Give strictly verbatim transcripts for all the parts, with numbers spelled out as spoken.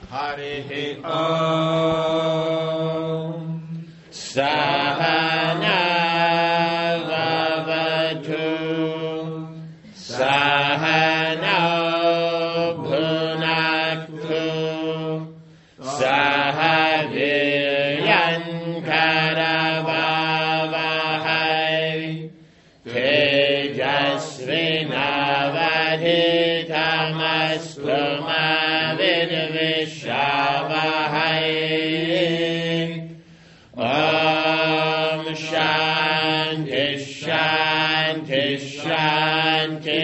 Harihi Om. Sahana Vavatu. Sahana Bhunaktu. Sahaviryan Karavavahai. Tejasvinavadhitamastu ma vidvishavahai. Om Shanti Shanti Shanti.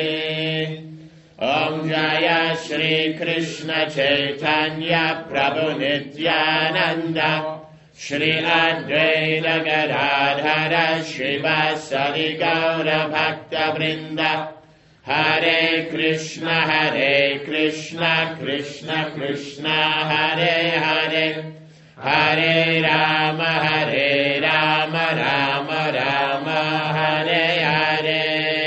Om Jaya Shri Krishna Chaitanya Prabhu Nityananda Shri Advaita Gadadhara Shrivasadi Gaura Bhakta Vrinda. Hare Krishna Hare Krishna Krishna Krishna Hare Hare. Hare Rama Hare Rama Rama Rama Hare Hare.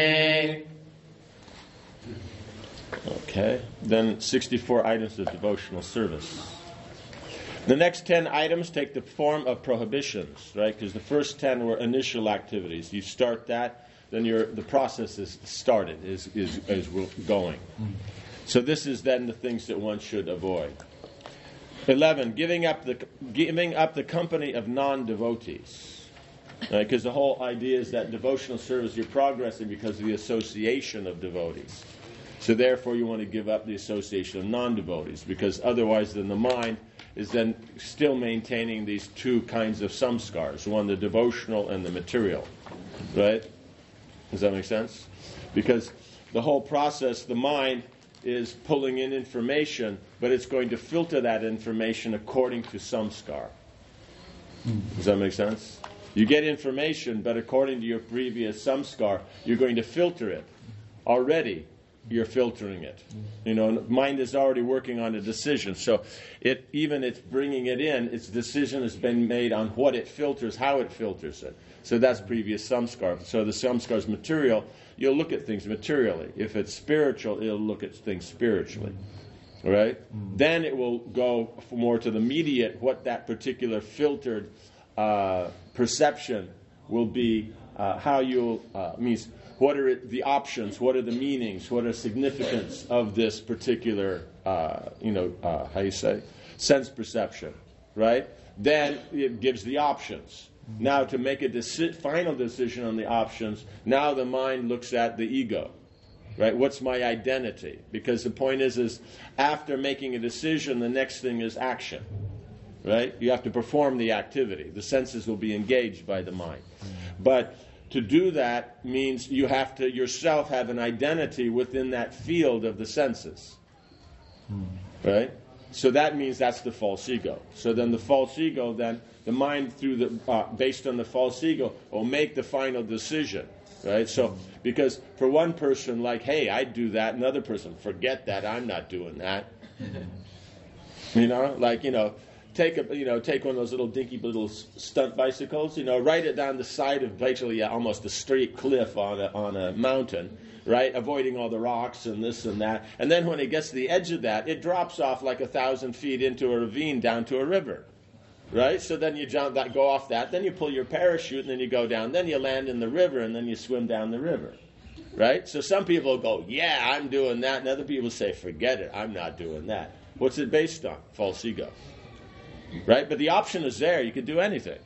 Okay, then sixty-four items of devotional service. The next ten items take the form of prohibitions, right? Because the first ten were initial activities. You start that, then your the process is started, is is is going. So this is then the things that one should avoid. Eleven, giving up the giving up the company of non-devotees, right? Because the whole idea is that devotional service you're progressing because of the association of devotees. So therefore, you want to give up the association of non-devotees, because otherwise, then the mind is then still maintaining these two kinds of samskars, one the devotional and the material, right? Does that make sense? Because the whole process, the mind is pulling in information, but it's going to filter that information according to samskar. Does that make sense? You get information, but according to your previous samskar, you're going to filter it. Already, you're filtering it. You know, mind is already working on a decision. So it even it's bringing it in, its decision has been made on what it filters, how it filters it. So that's previous samskar. So the samskar is material. You'll look at things materially. If it's spiritual, it'll look at things spiritually. All right? Mm. Then it will go more to the immediate, what that particular filtered uh, perception will be, uh, how you'll, uh, means, what are it, the options, what are the meanings, what are the significance of this particular, uh, you know, uh, how you say, sense perception, right? Then it gives the options. Now to make a deci- final decision on the options, now the mind looks at the ego, right? What's my identity? Because the point is, is after making a decision, the next thing is action, right? You have to perform the activity. The senses will be engaged by the mind. But to do that means you have to yourself have an identity within that field of the senses, right? So that means that's the false ego. So then the false ego, then the mind through the uh, based on the false ego will make the final decision, right? So because for one person, like, hey, I'd do that. Another person, forget that. I'm not doing that. You know, like, you know, take a you know take one of those little dinky little stunt bicycles. You know, ride it down the side of basically almost a straight cliff on a, on a mountain. Right, avoiding all the rocks and this and that. And then when it gets to the edge of that, it drops off like a thousand feet into a ravine down to a river. Right? So then you jump that, go off that, then you pull your parachute and then you go down. Then you land in the river and then you swim down the river. Right? So some people go, yeah, I'm doing that. And other people say, forget it, I'm not doing that. What's it based on? False ego. Right? But the option is there. You can do anything.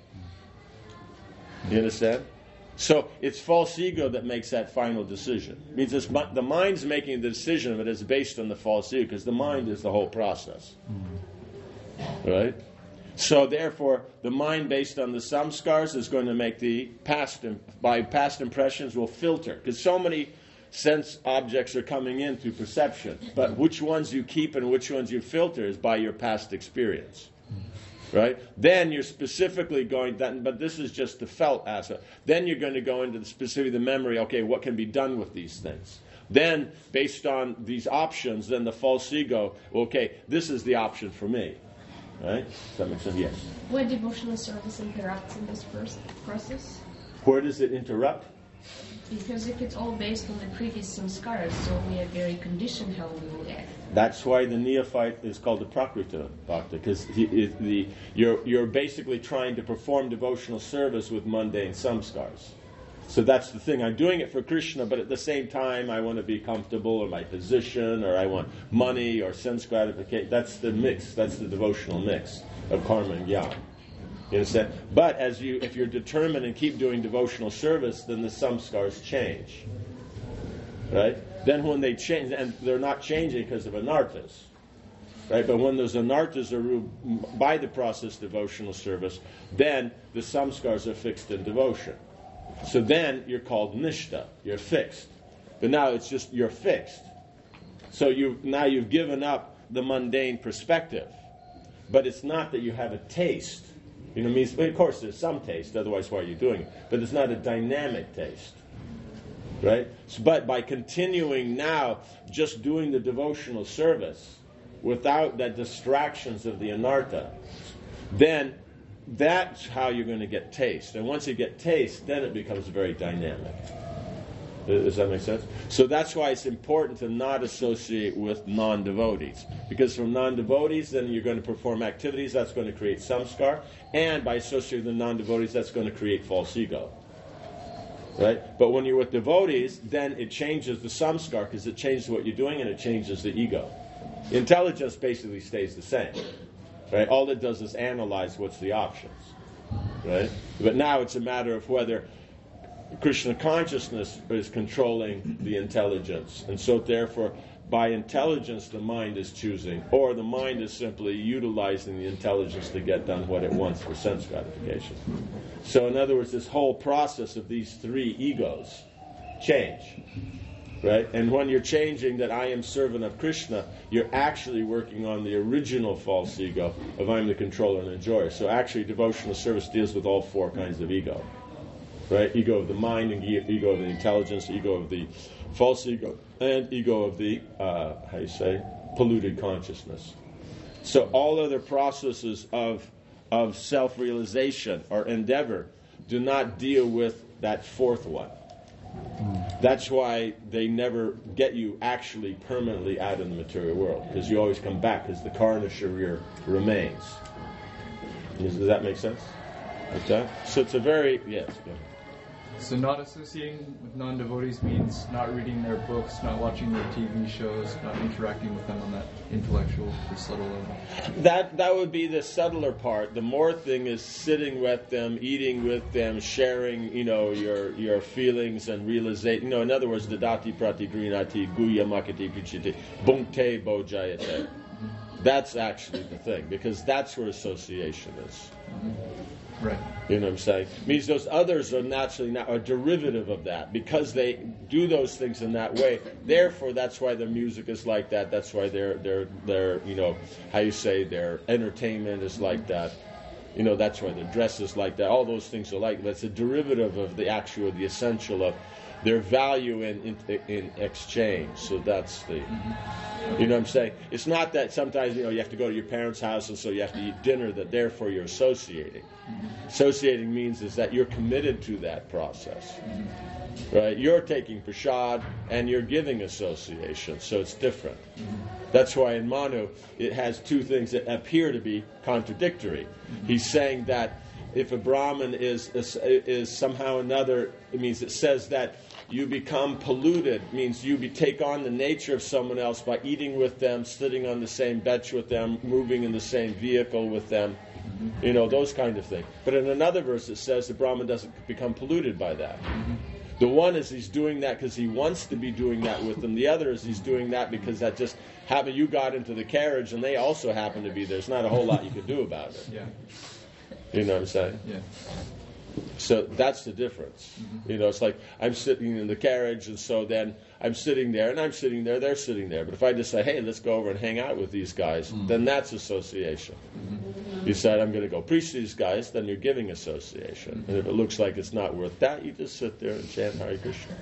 You understand? So it's false ego that makes that final decision. It means it's, the mind's making the decision, but it's based on the false ego, because the mind is the whole process. Mm-hmm. Right? So therefore, the mind based on the samskars is going to make the past, by past impressions will filter, because so many sense objects are coming in through perception. But which ones you keep and which ones you filter is by your past experience. Right? Then you're specifically going, that, but this is just the felt aspect. Then you're going to go into the specific, the memory, okay, what can be done with these things? Then, based on these options, then the false ego, okay, this is the option for me. Right? Does that make sense? Yes. Why devotional service interrupts in this first process? Where does it interrupt? Because if it's all based on the previous samskaras, so we are very conditioned how we will act. That's why the neophyte is called the Prakrita Bhakta, because the you're you're basically trying to perform devotional service with mundane samskars. So that's the thing. I'm doing it for Krishna, but at the same time, I want to be comfortable, or my position, or I want money, or sense gratification. That's the mix. That's the devotional mix of karma and jnana. You understand? But as you, if you're determined and keep doing devotional service, then the samskars change. Right? Then when they change, and they're not changing because of anarthas. Right? But when those anarthas are ruled by the process of devotional service, then the samskars are fixed in devotion. So then you're called nishta. You're fixed. But now it's just you're fixed. So you now you've given up the mundane perspective. But it's not that you have a taste. You know, it means, of course there's some taste, otherwise why are you doing it? But it's not a dynamic taste. Right? So, but by continuing now just doing the devotional service without the distractions of the anartha, then that's how you're going to get taste. And once you get taste, then it becomes very dynamic. Does that make sense? So that's why it's important to not associate with non-devotees. Because from non-devotees, then you're going to perform activities, that's going to create samskar. And by associating with non-devotees, that's going to create false ego. Right? But when you're with devotees, then it changes the samskar, because it changes what you're doing and it changes the ego. Intelligence basically stays the same. Right? All it does is analyze what's the options. Right? But now it's a matter of whether Krishna consciousness is controlling the intelligence. And so therefore, by intelligence, the mind is choosing. Or the mind is simply utilizing the intelligence to get done what it wants for sense gratification. So in other words, this whole process of these three egos change. Right? And when you're changing that I am servant of Krishna, you're actually working on the original false ego of I'm the controller and enjoyer. So actually devotional service deals with all four kinds of ego. Right? Ego of the mind, and ego of the intelligence, ego of the false ego, and ego of the, uh, how you say, polluted consciousness. So all other processes of, of self-realization or endeavor do not deal with that fourth one. That's why they never get you actually permanently out of the material world, because you always come back, because the karna sharir remains. Does, does that make sense? Like that? So it's a very, yes. Yeah. So not associating with non-devotees means not reading their books, not watching their T V shows, not interacting with them on that intellectual or subtle level. That that would be the subtler part. The more thing is sitting with them, eating with them, sharing, you know, your your feelings and realization. You know, in other words, dadati prati grinati guya makati pichiti bhunkte bojayate. That's actually the thing, because that's where association is. Mm-hmm. Right. You know what I'm saying? It means those others are naturally not a derivative of that, because they do those things in that way. Therefore, that's why their music is like that. That's why their their their you know how you say their entertainment is like that. You know, that's why their dress is like that. All those things are like that. It's a derivative of the actual, the essential of their value in in, in exchange. So that's the. You know what I'm saying? It's not that sometimes, you know, you have to go to your parents' house and so you have to eat dinner, that therefore you're associating. Mm-hmm. Associating means is that you're committed to that process. Mm-hmm. Right? You're taking prasad and you're giving association, so it's different. Mm-hmm. That's why in Manu it has two things that appear to be contradictory. Mm-hmm. He's saying that if a Brahmin is, is is somehow another, it means it says that you become polluted, means you be, take on the nature of someone else by eating with them, sitting on the same bench with them, moving in the same vehicle with them, mm-hmm. you know, those kind of things. But in another verse it says the Brahmin doesn't become polluted by that. Mm-hmm. The one is he's doing that because he wants to be doing that with them. The other is he's doing that because that just happened. You got into the carriage and they also happen to be there. There's not a whole lot you can do about it. Yeah. You know what I'm saying? Yeah. So that's the difference. Mm-hmm. You know, it's like I'm sitting in the carriage, and so then I'm sitting there, and I'm sitting there, they're sitting there. But if I just say, hey, let's go over and hang out with these guys, mm-hmm. then that's association. Mm-hmm. You said, I'm going to go preach to these guys, then you're giving association. Mm-hmm. And if it looks like it's not worth that, you just sit there and chant Hare Krishna.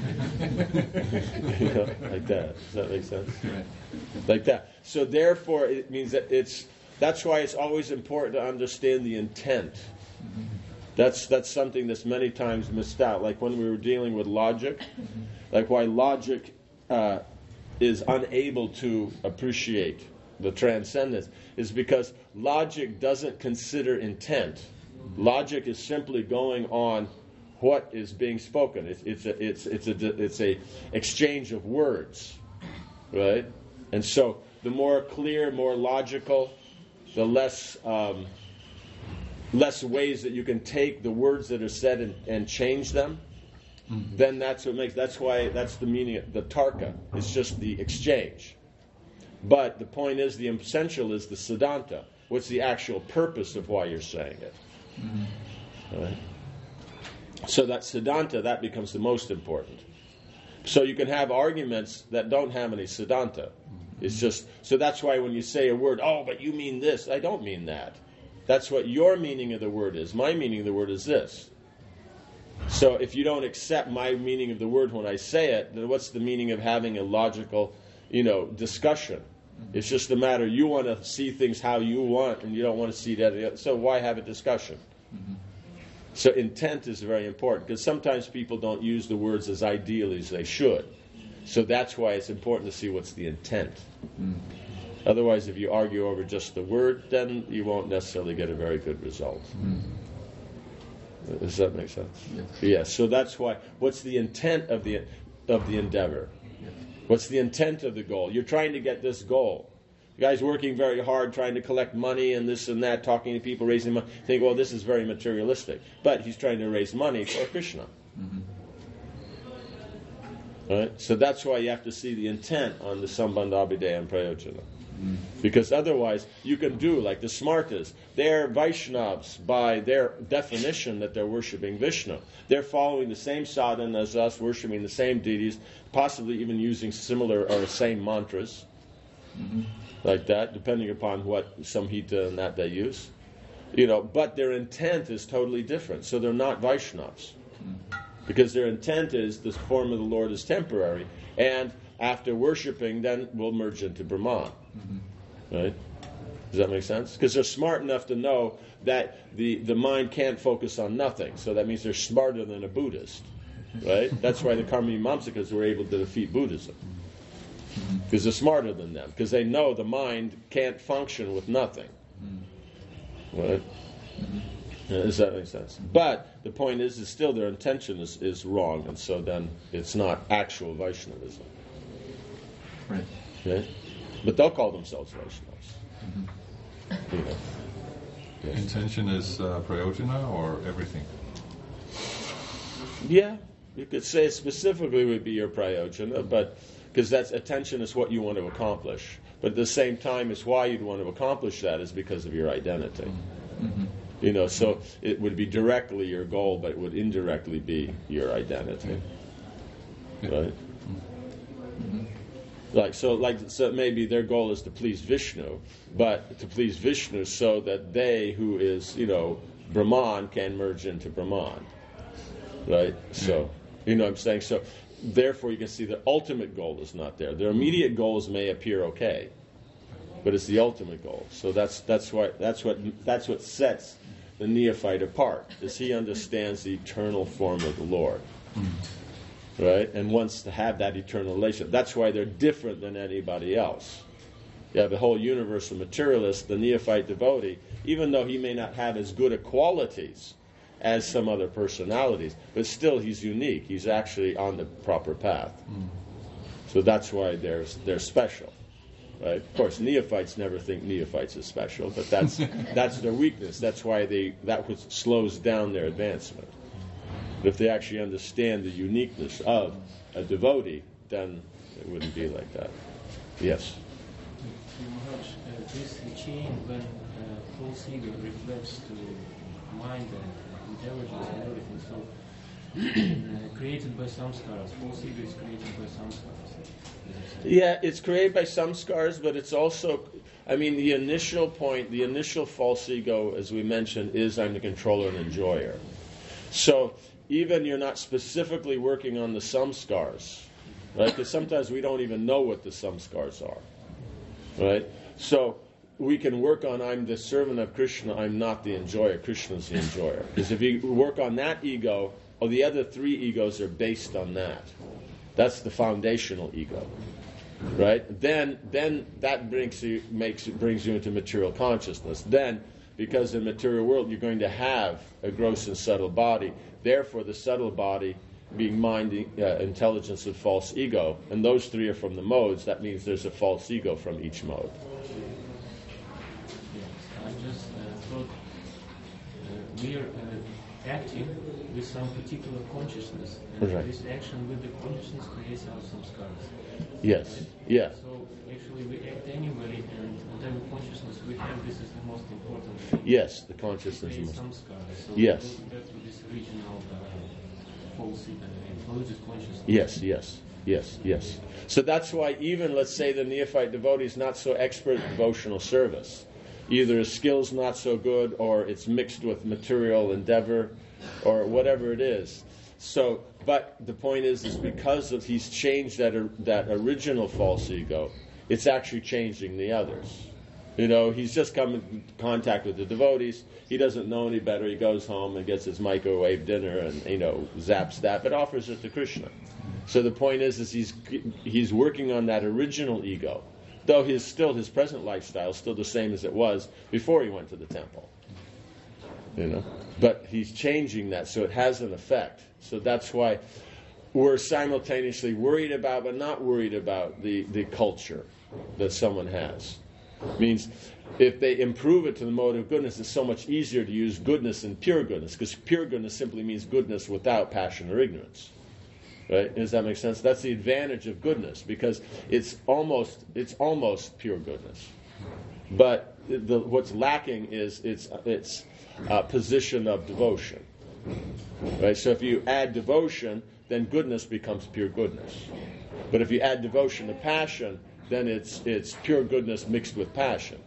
You know, like that. Does that make sense? Right. Like that. So therefore, it means that it's, that's why it's always important to understand the intent. Mm-hmm. That's that's something that's many times missed out. Like when we were dealing with logic, mm-hmm. like why logic uh, is unable to appreciate the transcendence is because logic doesn't consider intent. Logic is simply going on what is being spoken. It's, it's a it's it's a it's a exchange of words, right? And so the more clear, more logical, the less um, less ways that you can take the words that are said and, and change them. Mm-hmm. Then that's what makes that's why that's the meaning of the tarka. It's just the exchange. But the point is, the essential is the siddhanta. What's the actual purpose of why you're saying it? Mm-hmm. Right? So that siddhanta, that becomes the most important. So you can have arguments that don't have any siddhanta. It's just, so that's why when you say a word, oh, but you mean this. I don't mean that. That's what your meaning of the word is. My meaning of the word is this. So if you don't accept my meaning of the word when I say it, then what's the meaning of having a logical, you know, discussion? It's just a matter, you want to see things how you want, and you don't want to see that. So why have a discussion? Mm-hmm. So intent is very important, because sometimes people don't use the words as ideally as they should. So that's why it's important to see what's the intent. Mm-hmm. Otherwise, if you argue over just the word, then you won't necessarily get a very good result. Mm-hmm. Does that make sense? Yes. Yes. So that's why, what's the intent of the of the endeavor? Yes. What's the intent of the goal? You're trying to get this goal. The guy's working very hard, trying to collect money and this and that, talking to people, raising money. Think, well, this is very materialistic. But he's trying to raise money for Krishna. Mm-hmm. Right? So that's why you have to see the intent on the Sambandha Abhideya and Prayojana. Mm. Because otherwise, you can do like the Smartas. They're Vaishnavas by their definition that they're worshipping Vishnu. They're following the same sadhana as us, worshipping the same deities, possibly even using similar or same mantras, mm-hmm. like that, depending upon what samhita and that they use. You know, but their intent is totally different. So they're not Vaishnavas. Mm. Because their intent is the form of the Lord is temporary, and after worshipping, then we'll merge into Brahman. Mm-hmm. Right? Does that make sense? Because they're smart enough to know that the, the mind can't focus on nothing. So that means they're smarter than a Buddhist. Right? That's why the Karma-mimamsakas were able to defeat Buddhism. Because they're smarter than them. Because they know the mind can't function with nothing. Right? Yeah, does that make sense? But the point is, is still their intention is, is wrong, and so then it's not actual Vaishnavism. Right. Okay? But they'll call themselves Vaishnavas. Mm-hmm. You know. Yes. Intention is uh, prayojana or everything? Yeah, you could say specifically would be your prayojana, but because that's attention is what you want to accomplish. But at the same time, it's why you'd want to accomplish that is because of your identity. Mm-hmm. You know, so it would be directly your goal, but it would indirectly be your identity. Yeah. Right? Mm-hmm. Like so, like so, maybe their goal is to please Vishnu, but to please Vishnu so that they, who is you know Brahman, can merge into Brahman. Right? So, you know what I'm saying. So, therefore, you can see the ultimate goal is not there. Their immediate goals may appear okay, but it's the ultimate goal. So that's that's why that's what that's what sets the neophyte apart, is he understands the eternal form of the Lord, mm. right? And wants to have that eternal relationship. That's why they're different than anybody else. You have the whole universal materialist, the neophyte devotee, even though he may not have as good a qualities as some other personalities, but still he's unique. He's actually on the proper path. Mm. So that's why they're they're special. Right? Of course, neophytes never think neophytes are special, but that's that's their weakness. That's why they that what slows down their advancement. But if they actually understand the uniqueness of a devotee, then it wouldn't be like that. Yes. Maharaj, uh, this chain when uh, false ego reflects to mind and intelligence and everything, so uh, created by samskaras. False ego is created by samskaras. Yeah, it's created by samskaras, but it's also, I mean, the initial point, the initial false ego, as we mentioned, is I'm the controller and enjoyer. So even you're not specifically working on the samskars, right? Because sometimes we don't even know what the samskars are, right? So we can work on I'm the servant of Krishna, I'm not the enjoyer, Krishna's the enjoyer. Because if you work on that ego, oh, the other three egos are based on that. That's the foundational ego. right? Then, then that brings you makes brings you into material consciousness. Then, because in the material world you're going to have a gross and subtle body, therefore the subtle body being mind, uh, intelligence, and false ego, and those three are from the modes. That means there's a false ego from each mode. Yes, I just uh, thought uh, we are uh, acting with some particular consciousness, and Right. this action with the consciousness creates our samskaras. Yes. Yeah. So actually we act anyway, and whatever consciousness we have, this is the most important thing. Yes. The consciousness. Create Must, samskaras. So Yes. we go back to this original uh, false uh, influences consciousness. yes. Yes. Yes. Yes. So that's why even, let's say, the neophyte devotee is not so expert in devotional service. Either his skill's not so good, or it's mixed with material endeavor, or whatever it is. So, but the point is, is because of he's changed that or, that original false ego, it's actually changing the others. You know, he's just come in contact with the devotees. He doesn't know any better. He goes home and gets his microwave dinner and, you know, zaps that, but offers it to Krishna. So the point is, is he's he's working on that original ego, though his still his present lifestyle is still the same as it was before he went to the temple. You know, but he's changing that, so it has an effect. So that's why we're simultaneously worried about, but not worried about the, the culture that someone has. It means if they improve it to the mode of goodness, it's so much easier to use goodness and pure goodness, because pure goodness simply means goodness without passion or ignorance. Right? Does that make sense? That's the advantage of goodness, because it's almost it's almost pure goodness. But the, what's lacking is its its uh, position of devotion. Right? So if you add devotion, then goodness becomes pure goodness. But if you add devotion to passion, then it's it's pure goodness mixed with passion.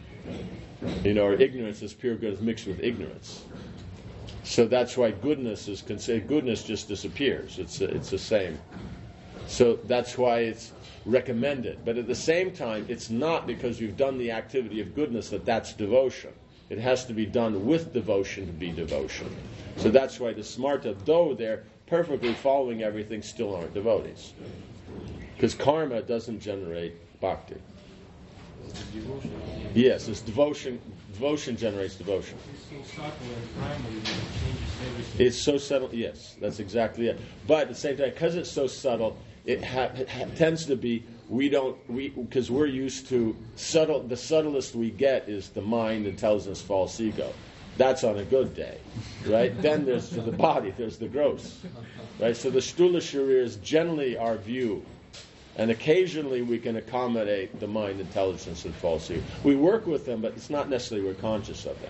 You know, or ignorance is pure goodness mixed with ignorance. So that's why goodness is considered. Goodness just disappears. It's it's the same. So that's why it's recommended. But at the same time, it's not because you've done the activity of goodness that that's devotion. It has to be done with devotion to be devotion. So that's why the smarta, though they're perfectly following everything, still aren't devotees. Because karma doesn't generate bhakti. Devotion. Yes, it's devotion. Devotion generates devotion. It's so subtle and primary that it changes everything. It's so subtle. Yes, that's exactly it. But at the same time, because it's so subtle, it, ha- it ha- tends to be we don't we because we're used to subtle. The subtlest we get is the mind, intelligence, false ego. That's on a good day, right? Then there's the body. There's the gross, right? So the stula sharir is generally our view. And occasionally we can accommodate the mind, intelligence, and false ego. We work with them, but it's not necessarily we're conscious of them.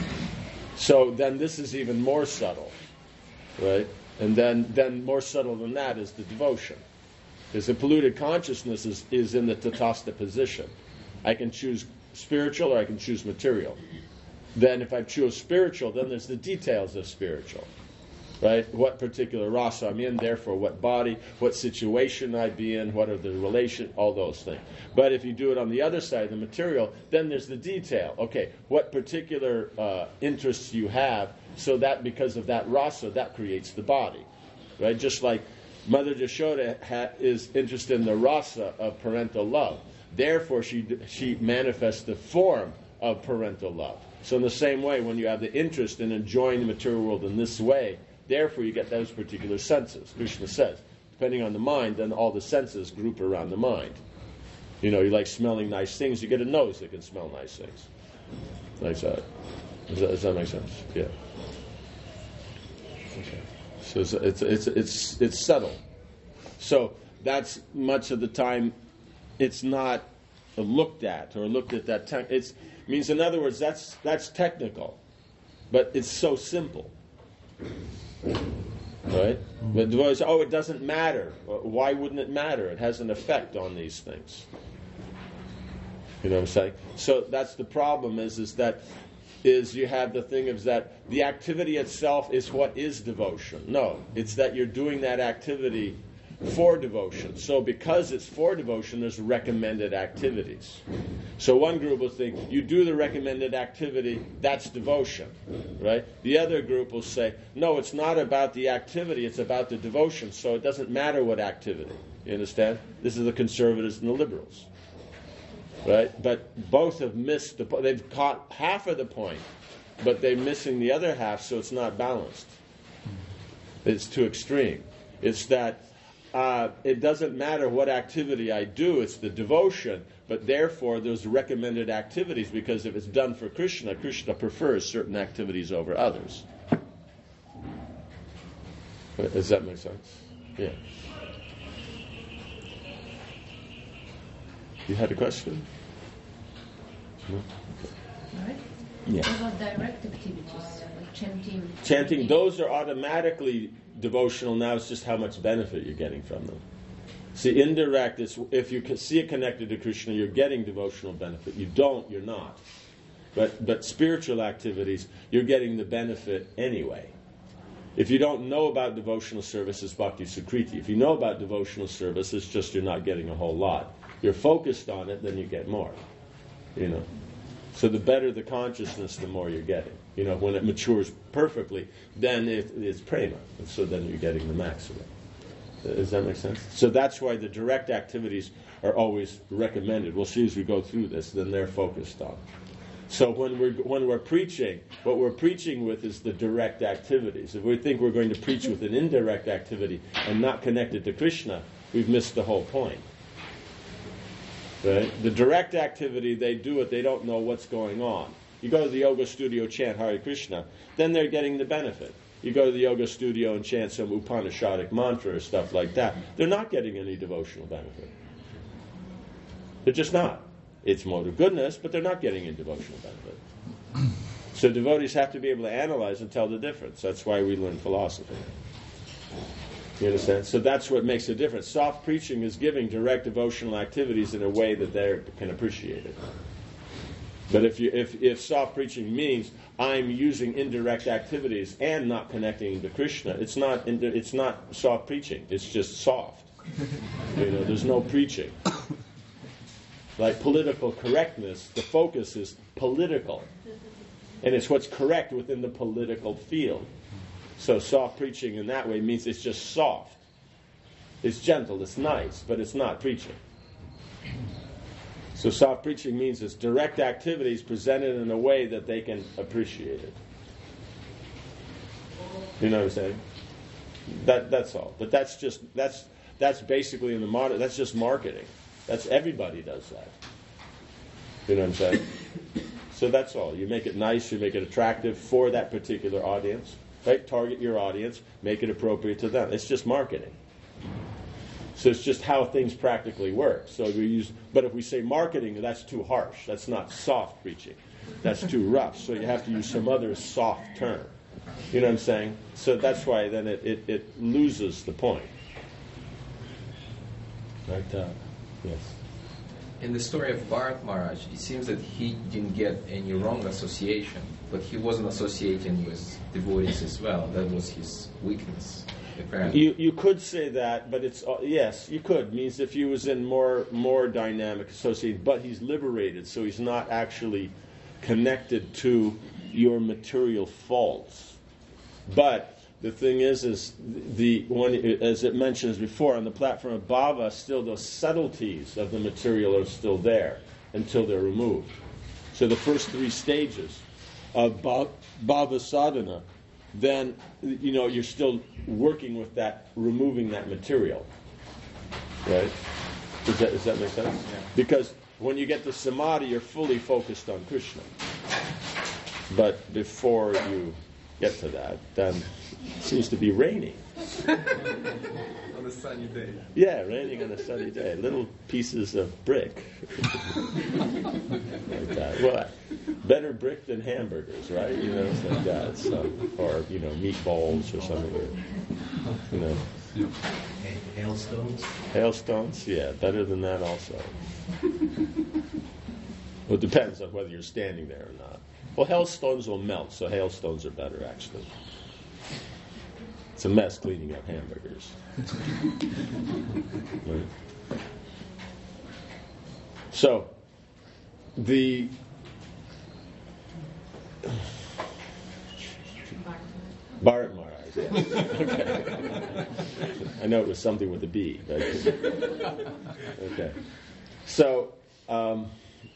So then this is even more subtle, right? And then, then more subtle than that is the devotion. Because the polluted consciousness is, is in the tatastha position. I can choose spiritual or I can choose material. Then if I choose spiritual, then there's the details of spiritual. Right? What particular rasa I'm in, therefore what body, what situation I'd be in, what are the relation, all those things. But if you do it on the other side, the material, then there's the detail. Okay, what particular uh, interests you have, so that because of that rasa, that creates the body. Right? Just like Mother Jashoda ha- is interested in the rasa of parental love. Therefore, she she manifests the form of parental love. So in the same way, when you have the interest in enjoying the material world in this way, therefore you get those particular senses. Krishna says, depending on the mind, then all the senses group around the mind. You know, you like smelling nice things, you get a nose that can smell nice things. Like that. Does that, does that make sense? Yeah. Okay. So it's it's it's it's, it's subtle. So that's much of the time it's not looked at or looked at that time. It's means in other words that's that's technical, but it's so simple. Right? But devotees say, oh, it doesn't matter. Why wouldn't it matter? It has an effect on these things. You know what I'm saying? So that's the problem is, is that is you have the thing of that the activity itself is what is devotion. No, it's that you're doing that activity for devotion. So because it's for devotion, there's recommended activities. So one group will think, you do the recommended activity, that's devotion. Right? The other group will say, no, it's not about the activity, it's about the devotion, so it doesn't matter what activity. You understand? This is the conservatives and the liberals. Right? But both have missed the point. They've caught half of the point, but they're missing the other half, so it's not balanced. It's too extreme. It's that uh, it doesn't matter what activity I do, it's the devotion, but therefore there's recommended activities, because if it's done for Krishna, Krishna prefers certain activities over others. Does that make sense? Yeah. You had a question? No? Right? Yeah. What about direct activities, like chanting? Chanting, those are automatically devotional. Now it's just how much benefit you're getting from them. See, indirect is if you can see it connected to Krishna, you're getting devotional benefit. You don't, you're not. But but spiritual activities, you're getting the benefit anyway. If you don't know about devotional service, it's bhakti sukriti. If you know about devotional service, it's just you're not getting a whole lot. You're focused on it, then you get more. You know. So the better the consciousness, the more you're getting. You know, when it matures perfectly, then it, it's prema. And so then you're getting the maximum. Does that make sense? So that's why the direct activities are always recommended. We'll see as we go through this, then they're focused on. So when we're when we're preaching, what we're preaching with is the direct activities. If we think we're going to preach with an indirect activity and not connected to Krishna, we've missed the whole point. Right? The direct activity, they do it, they don't know what's going on. You go to the yoga studio, chant Hare Krishna, then they're getting the benefit. You go to the yoga studio and chant some Upanishadic mantra or stuff like that, they're not getting any devotional benefit. They're just not. It's mode of goodness, but they're not getting any devotional benefit. So devotees have to be able to analyze and tell the difference. That's why we learn philosophy. You understand? So that's what makes a difference. Soft preaching is giving direct devotional activities in a way that they can appreciate it. But if you if, if soft preaching means I'm using indirect activities and not connecting to Krishna, it's not it's not soft preaching. It's just soft. You know, there's no preaching. Like political correctness, the focus is political. And it's what's correct within the political field. So soft preaching in that way means it's just soft. It's gentle, it's nice, but it's not preaching. So soft preaching means it's direct activities presented in a way that they can appreciate it. You know what I'm saying? That that's all. But that's just that's that's basically in the modern that's just marketing. That's everybody does that. You know what I'm saying? So that's all. You make it nice, you make it attractive for that particular audience. Right? Target your audience, make it appropriate to them. It's just marketing. So it's just how things practically work. So we use, but if we say marketing, that's too harsh. That's not soft preaching. That's too rough. So you have to use some other soft term. You know what I'm saying? So that's why then it, it, it loses the point. Right? Uh, yes. In the story of Bharat Maharaj, it seems that he didn't get any wrong association, but he wasn't associating with devotees as well. That was his weakness, apparently. You you could say that, but it's uh, yes, you could. It means if he was in more more dynamic association, but he's liberated, so he's not actually connected to your material faults. But the thing is, is the one as it mentions before on the platform of bhava, still those subtleties of the material are still there until they're removed. So the first three stages of bhava sadhana, then you know you're still working with that, removing that material. Right? Does that does that make sense? Yeah. Because when you get to samadhi, you're fully focused on Krishna. But before you get to that, then it seems to be raining. On a sunny day. Yeah, raining on a sunny day. Little pieces of brick. Like that. Well, better brick than hamburgers, right? You know, it's like that. So, or, you know, meatballs or something. You know. Hailstones? Hailstones, yeah, better than that also. Well, it depends on whether you're standing there or not. Well, hailstones will melt, so hailstones are better, actually. It's a mess cleaning up hamburgers. Right? So, the... Bharat Maharaj, yes. Okay. I know it was something with a B. Right? Okay. So, um,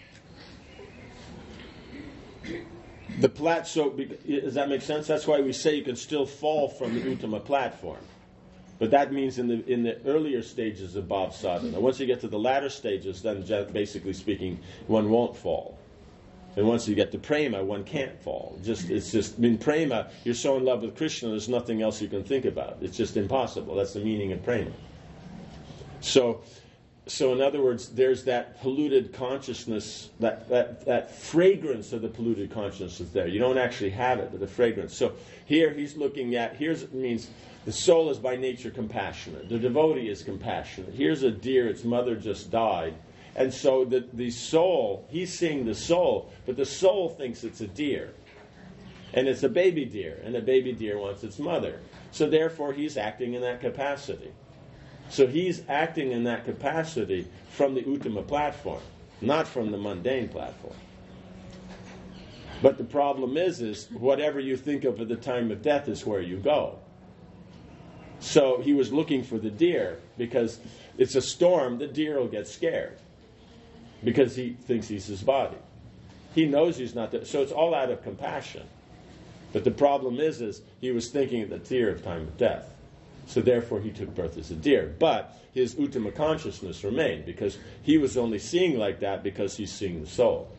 the plat. So, does that make sense? That's why we say you can still fall from the Uttama platform. But that means in the in the earlier stages of Bhav sadhana. Once you get to the latter stages, then basically speaking, one won't fall. And once you get to prema, one can't fall. Just it's just in prema, you're so in love with Krishna, there's nothing else you can think about. It's just impossible. That's the meaning of prema. So, so in other words, there's that polluted consciousness, that that that fragrance of the polluted consciousness is there. You don't actually have it, but the fragrance. So here he's looking at. Here's it means. The soul is by nature compassionate. The devotee is compassionate. Here's a deer, its mother just died. And so the, the soul, he's seeing the soul, but the soul thinks it's a deer. And it's a baby deer, and a baby deer wants its mother. So therefore he's acting in that capacity. So he's acting in that capacity from the Uttama platform, not from the mundane platform. But the problem is, is whatever you think of at the time of death is where you go. So he was looking for the deer because it's a storm. The deer will get scared because he thinks he's his body. He knows he's not there. So it's all out of compassion. But the problem is, is he was thinking of the deer of time of death. So therefore he took birth as a deer. But his Uttama consciousness remained because he was only seeing like that because he's seeing the soul.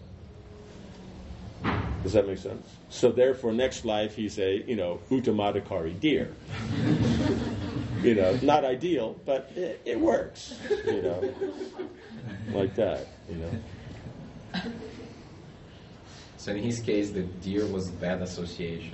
Does that make sense? So therefore, next life he's a, you know, Uttamadhikari deer. You know, not ideal, but it, it works. You know, like that. You know. So in his case, the deer was bad association.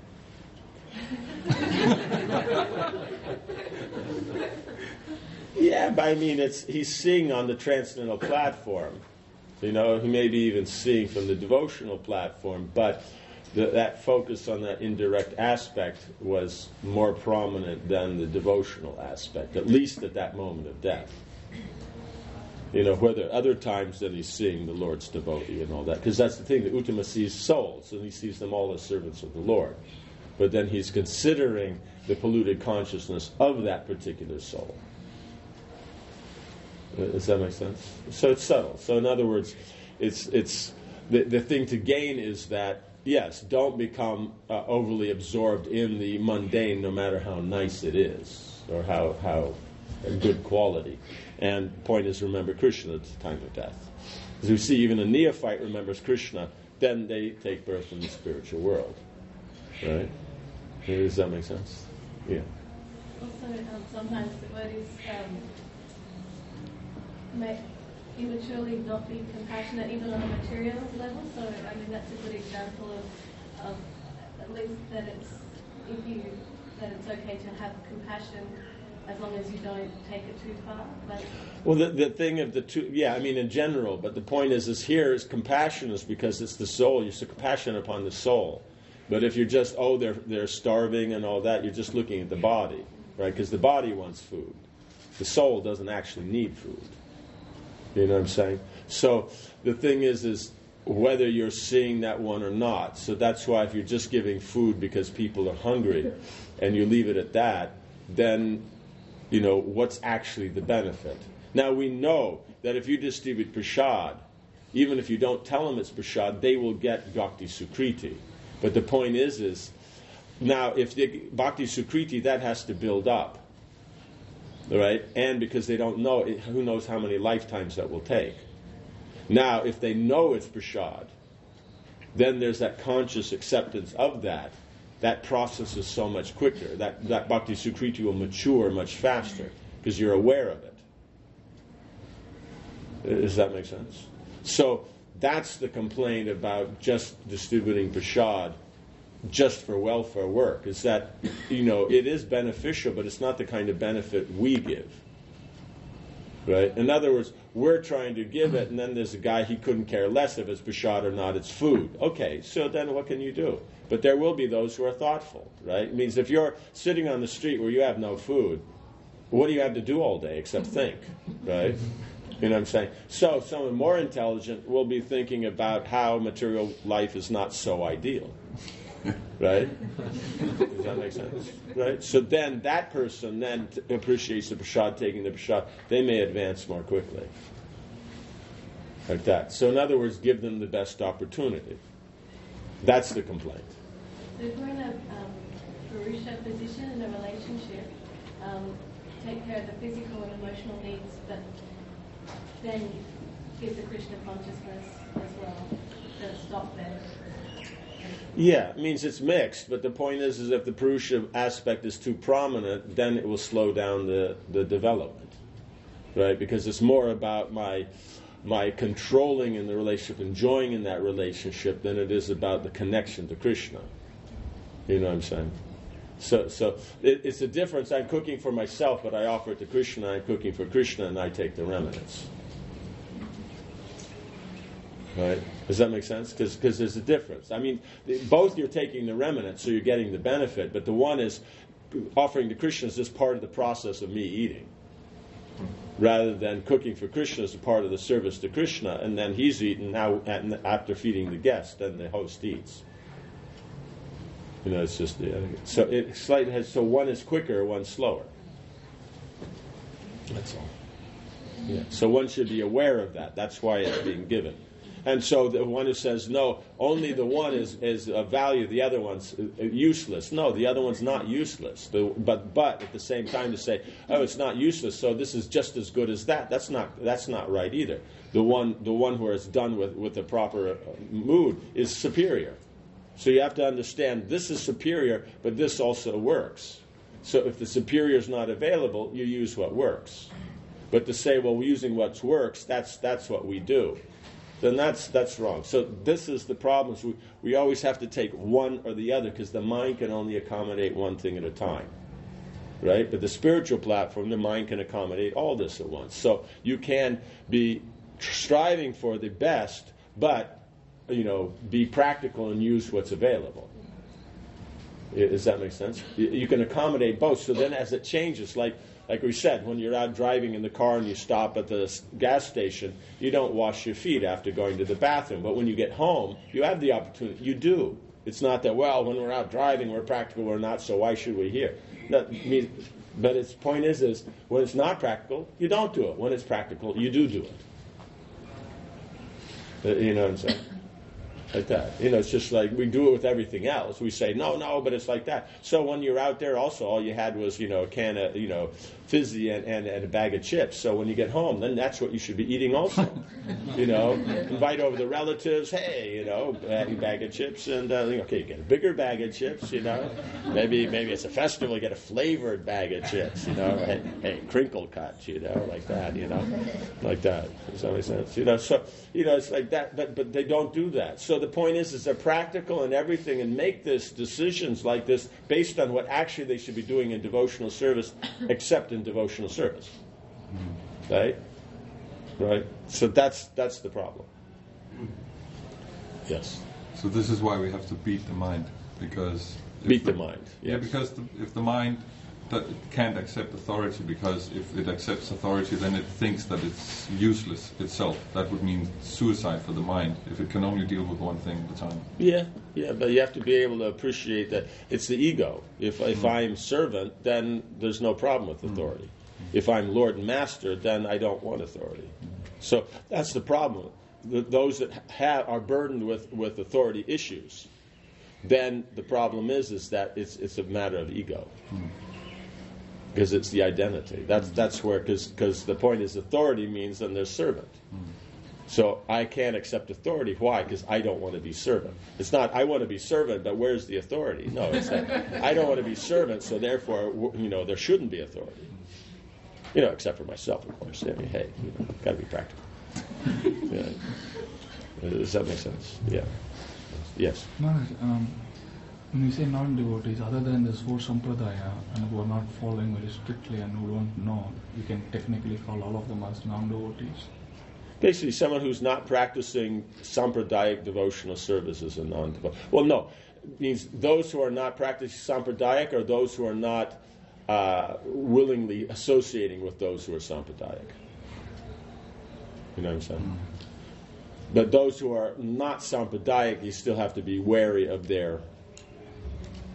Yeah, but I mean, it's he's seeing on the transcendental platform. You know, he may be even seeing from the devotional platform, but the, that focus on that indirect aspect was more prominent than the devotional aspect, at least at that moment of death. You know, whether other times that he's seeing the Lord's devotee and all that, because that's the thing, the Uttama sees souls, and he sees them all as servants of the Lord. But then he's considering the polluted consciousness of that particular soul. Does that make sense? So it's subtle. So in other words, it's it's the the thing to gain is that, yes, don't become uh, overly absorbed in the mundane, no matter how nice it is or how how good quality. And the point is, remember Krishna at the time of death. As we see, even a neophyte remembers Krishna, then they take birth in the spiritual world. Right? Does that make sense? Yeah. Also, um, sometimes the devotees um, may immaturely not be compassionate even on a material level. So, I mean, that's a good example of, of at least that it's if you that it's okay to have compassion as long as you don't take it too far. But well, the the thing of the two, yeah, I mean in general, but the point is, is here is compassion is because it's the soul. You're so compassionate upon the soul. But if you're just, oh, they're they're starving and all that, you're just looking at the body, right? Because the body wants food. The soul doesn't actually need food. You know what I'm saying? So the thing is, is whether you're seeing that one or not. So that's why if you're just giving food because people are hungry and you leave it at that, then, you know, what's actually the benefit? Now we know that if you distribute prasad, even if you don't tell them it's prasad, they will get bhakti sukriti. But the point is, is now if the bhakti sukriti, that has to build up. Right? And because they don't know, it, who knows how many lifetimes that will take. Now, if they know it's prasad, then there's that conscious acceptance of that. That process is so much quicker. That, that bhakti sukriti will mature much faster because you're aware of it. Does that make sense? So that's the complaint about just distributing prasad just for welfare work, is that, you know, it is beneficial, but it's not the kind of benefit we give. Right? In other words, we're trying to give it, and then there's a guy, he couldn't care less if it's prasad or not, it's food. Okay, so then what can you do? But there will be those who are thoughtful, right? It means if you're sitting on the street where you have no food, what do you have to do all day except think, right? You know what I'm saying? So someone more intelligent will be thinking about how material life is not so ideal. Right? Does that make sense? Right? So then that person then t- appreciates the prasad, taking the prasad. They may advance more quickly. Like that. So in other words, give them the best opportunity. That's the complaint. So if we're in a um, Purusha position in a relationship, um, take care of the physical and emotional needs, but then give the Krishna consciousness as well. Don't stop there. Yeah, it means it's mixed, but the point is, is if the Purusha aspect is too prominent, then it will slow down the, the development, right? Because it's more about my my controlling in the relationship, enjoying in that relationship, than it is about the connection to Krishna. You know what I'm saying? So, so it, it's a difference. I'm cooking for myself, but I offer it to Krishna. I'm cooking for Krishna, and I take the remnants. Right? Does that make sense? Because there's a difference. I mean, both you're taking the remnant, so you're getting the benefit, but the one is offering to Krishna is just part of the process of me eating, rather than cooking for Krishna as a part of the service to Krishna, and then he's eaten now and after feeding the guest, then the host eats. You know, it's just the uh, so it slightly has so one is quicker, one's slower. That's all. Yeah. So one should be aware of that. That's why it's being given. And so the one who says, no, only the one is, is of value, the other one's useless. No, the other one's not useless. The, but but at the same time to say, oh, it's not useless, so this is just as good as that, that's not that's not right either. The one the one who is done with, with the proper mood is superior. So you have to understand this is superior, but this also works. So if the superior is not available, you use what works. But to say, well, we're using what works, that's that's what we do. Then that's that's wrong. So this is the problem. We, we always have to take one or the other, because the mind can only accommodate one thing at a time, right? But the spiritual platform, the mind can accommodate all this at once. So you can be striving for the best, but you know, be practical and use what's available. Does that make sense? You can accommodate both. So then, as it changes, like. Like we said, when you're out driving in the car and you stop at the gas station, you don't wash your feet after going to the bathroom. But when you get home, you have the opportunity. You do. It's not that, well, when we're out driving, we're practical, we're not, so why should we here? That means, but its point is, is when it's not practical, you don't do it. When it's practical, you do do it. You know what I'm saying? Like that. You know, it's just like we do it with everything else. We say, no, no, but it's like that. So when you're out there also, all you had was, you know, a can of, you know, fizzy and, and, and a bag of chips. So when you get home, then that's what you should be eating also. You know, invite over the relatives, hey, you know, a bag of chips, and, uh, okay, you get a bigger bag of chips, you know. Maybe maybe it's a festival, you get a flavored bag of chips, you know. Hey, hey crinkle cut, you know, like that, you know. Like that. Does that make sense? You know, so, you know, it's like that, but but they don't do that. So the point is, is they're practical and everything, and make this decisions like this based on what actually they should be doing in devotional service, except in devotional service. Right? Right? So that's that's the problem. Yes. So this is why we have to beat the mind, because beat the, the mind. Yes. Yeah, because the, if the mind that can't accept authority, because if it accepts authority, then it thinks that it's useless itself. That would mean suicide for the mind if it can only deal with one thing at a time. Yeah, yeah, but you have to be able to appreciate that it's the ego. If if mm. I'm servant, then there's no problem with authority. Mm. If I'm Lord and Master, then I don't want authority. Mm. So that's the problem. The, those that have, are burdened with, with authority issues, then the problem is is that it's it's a matter of ego. Mm. Because it's the identity. That's that's where, because the point is authority means then there's servant. Mm. So I can't accept authority. Why? Because I don't want to be servant. It's not I want to be servant, but where's the authority? No, it's that I don't want to be servant, so therefore, you know, there shouldn't be authority. You know, except for myself, of course. I mean, hey, you know, got to be practical. Yeah. Does that make sense? Yeah. Yes. Maharaj, um, when you say non-devotees, other than this four sampradaya and who are not following very strictly and who don't know, you can technically call all of them as non-devotees? Basically, someone who's not practicing sampradaic devotional service is a non-devote. Well, no. It means those who are not practicing sampradaic are those who are not uh, willingly associating with those who are sampradaic. You know what I'm saying? Mm. But those who are not sampradaic, you still have to be wary of their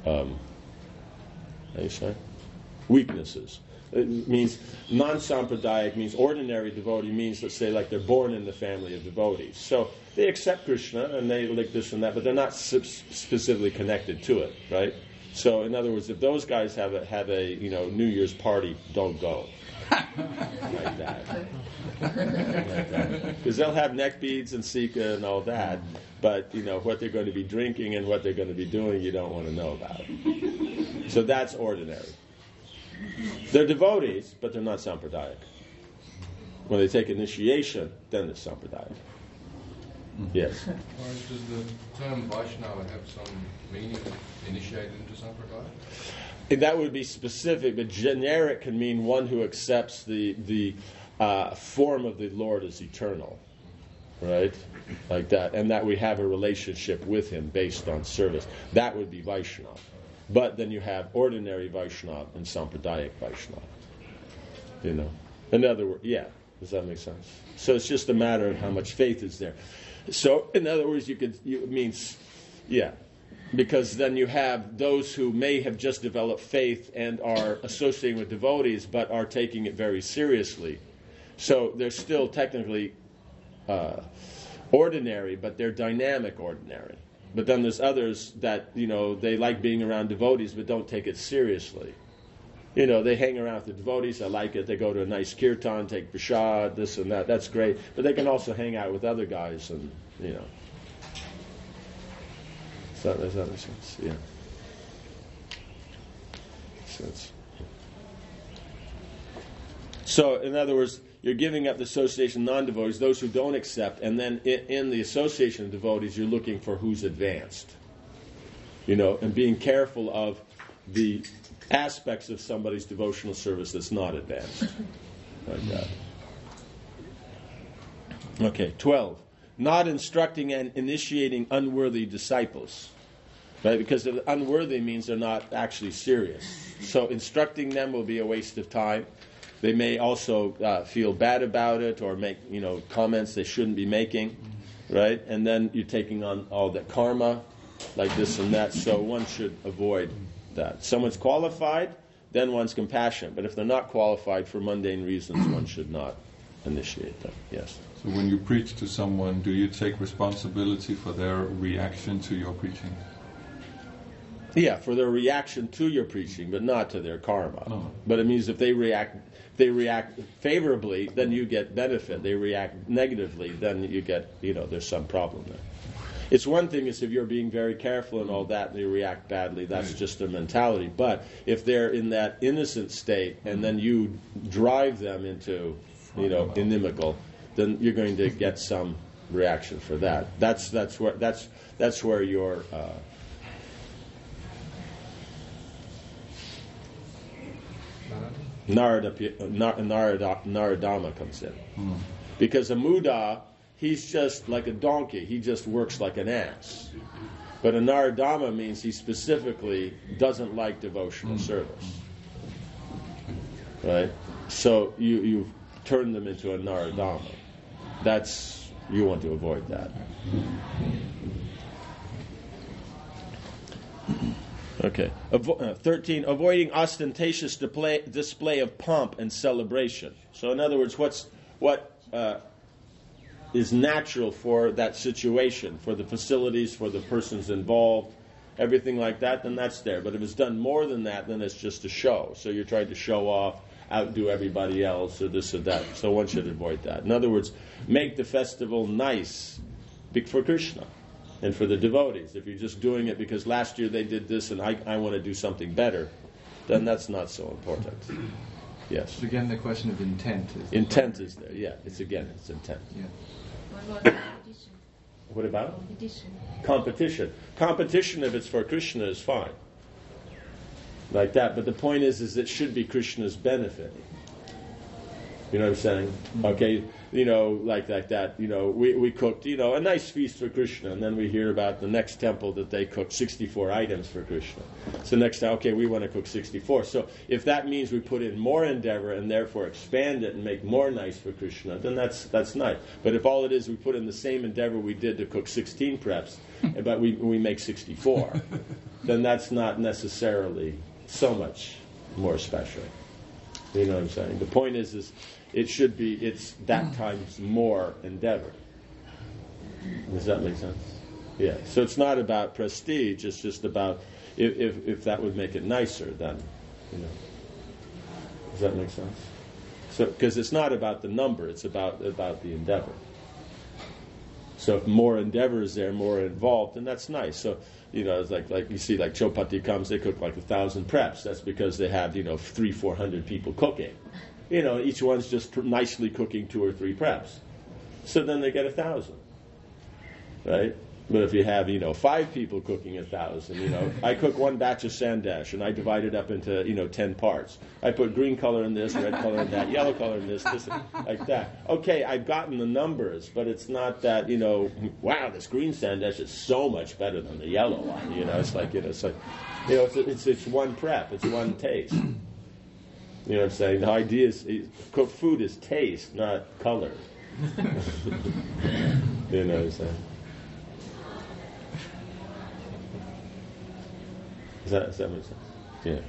um, how do you say? Weaknesses. It means non-sampradaic means ordinary devotee means, let's say, like they're born in the family of devotees. So they accept Krishna and they like this and that, but they're not specifically connected to it, right? So in other words, if those guys have a, have a you know New Year's party, don't go. Like that. Because they'll have neck beads and sika and all that, but you know what they're going to be drinking and what they're going to be doing, you don't want to know about. So that's ordinary. They're devotees, but they're not sampradaic. When they take initiation, then it's sampradaic. Yes. Does the term Vaishnava have some meaning, initiated into Sampradaya? And that would be specific, but generic can mean one who accepts the the uh, form of the Lord as eternal, right? Like that, and that we have a relationship with Him based on service. That would be Vaishnava. But then you have ordinary Vaishnava and Sampradaic Vaishnava. You know, in other words, yeah. Does that make sense? So it's just a matter of how much faith is there. So, in other words, you could, you, it means, yeah, because then you have those who may have just developed faith and are associating with devotees, but are taking it very seriously. So they're still technically uh, ordinary, but they're dynamic ordinary. But then there's others that, you know, they like being around devotees, but don't take it seriously. You know, they hang around with the devotees, I like it, they go to a nice kirtan, take prasad, this and that, that's great. But they can also hang out with other guys and, you know. Does that, does that make sense? Yeah. Sense. So, in other words, you're giving up the association of non-devotees, those who don't accept, and then in, in the association of devotees, you're looking for who's advanced. You know, and being careful of the aspects of somebody's devotional service that's not advanced. Like that. Okay, twelve. Not instructing and initiating unworthy disciples. Right? Because if unworthy means they're not actually serious. So instructing them will be a waste of time. They may also uh, feel bad about it or make, you know, comments they shouldn't be making. Right? And then you're taking on all the karma, like this and that. So one should avoid that. Someone's qualified, then one's compassionate. But if they're not qualified for mundane reasons, one should not initiate them. Yes. So when you preach to someone, do you take responsibility for their reaction to your preaching? Yeah, for their reaction to your preaching, but not to their karma. Oh. But it means if they react, if they react favorably, then you get benefit. They react negatively, then you get, you know, there's some problem there. It's one thing is if you're being very careful and all that and they react badly, that's just their mentality. But if they're in that innocent state and then you drive them into, you know, inimical, then you're going to get some reaction for that. That's that's where that's that's where your uh, Narada, Narada, Naradama comes in. Hmm. Because a Muda, he's just like a donkey. He just works like an ass. But a Naradama means he specifically doesn't like devotional service. Right? So you, you turn them into a Naradama. That's, you want to avoid that. Okay. Avo- uh, thirteen, avoiding ostentatious display, display of pomp and celebration. So in other words, what's what uh, is natural for that situation, for the facilities, for the persons involved, everything like that, then that's there. But if it's done more than that, then it's just a show. So you're trying to show off, outdo everybody else, or this or that. So one should avoid that. In other words, make the festival nice for Krishna and for the devotees. If you're just doing it because last year they did this and I, I want to do something better, then that's not so important. Yes. So again, the question of intent is intent is there. Yeah, it's again, it's intent. Yeah. What about competition? What about Competition. competition? Competition, if it's for Krishna, is fine. Like that. But the point is, is it should be Krishna's benefit. You know what I'm saying? Okay, you know, like like that. You know, we, we cooked, you know, a nice feast for Krishna, and then we hear about the next temple that they cooked sixty-four items for Krishna. So next time, okay, we want to cook sixty-four. So if that means we put in more endeavor and therefore expand it and make more nice for Krishna, then that's that's nice. But if all it is, we put in the same endeavor we did to cook sixteen preps, but we we make sixty-four, then that's not necessarily so much more special. You know what I'm saying? The point is, is it should be, it's that times more endeavor. Does that make sense? Yeah. So it's not about prestige, it's just about, if if, if that would make it nicer, then, you know. Does that make sense? So, because it's not about the number, it's about about the endeavor. So if more endeavor is there, more involved, then that's nice. So, you know, it's like like you see, like Chopati comes, they cook like a thousand preps. That's because they have, you know, three, four hundred people cooking. You know, each one's just pr- nicely cooking two or three preps. So then they get a thousand, right? But if you have, you know, five people cooking a thousand, you know, I cook one batch of sandesh and I divide it up into, you know, ten parts. I put green color in this, red color in that, yellow color in this, this, like that. Okay, I've gotten the numbers, but it's not that, you know, wow, this green sandesh is so much better than the yellow one. You know, it's like, you know, it's like, you know, it's it's, it's one prep, it's one taste. You know what I'm saying? The idea is, cook food is taste, not color. You know what I'm saying? Does that, does that make sense? Yeah.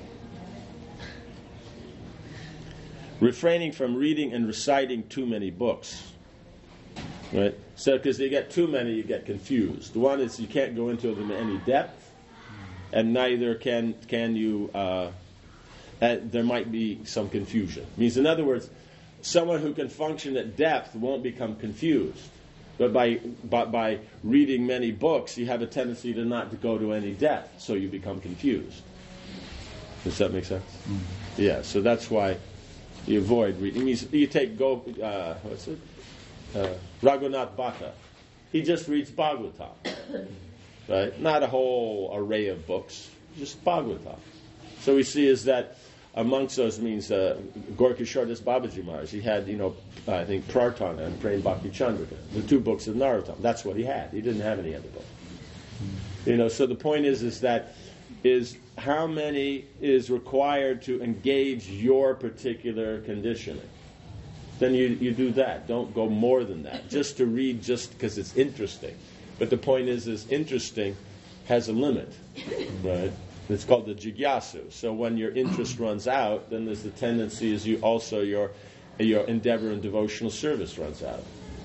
Refraining from reading and reciting too many books. Right? So, because you get too many, you get confused. One is you can't go into them in any depth, and neither can can you, uh, uh, there might be some confusion. Means, in other words, someone who can function at depth won't become confused. But by, by by reading many books, you have a tendency to not to go to any depth, so you become confused. Does that make sense? Mm-hmm. Yeah. So that's why you avoid reading. It means you take go. Uh, what's it? Uh, Raghunath Bhatta. He just reads Bhagavatam, right? Not a whole array of books, just Bhagavatam. So we see is that amongst those means uh, Gaurkishordas Babaji Maharaj. He had, you know, I think Prarthana and Prem Bhakti Chandrika, the two books of Narottam. That's what he had. He didn't have any other book. You know, so the point is, is that is how many is required to engage your particular conditioning. Then you you do that. Don't go more than that. Just to read, just because it's interesting. But the point is, is interesting has a limit, right? It's called the jigyasu. So when your interest runs out, then there's the tendency is you also your your endeavor in devotional service runs out.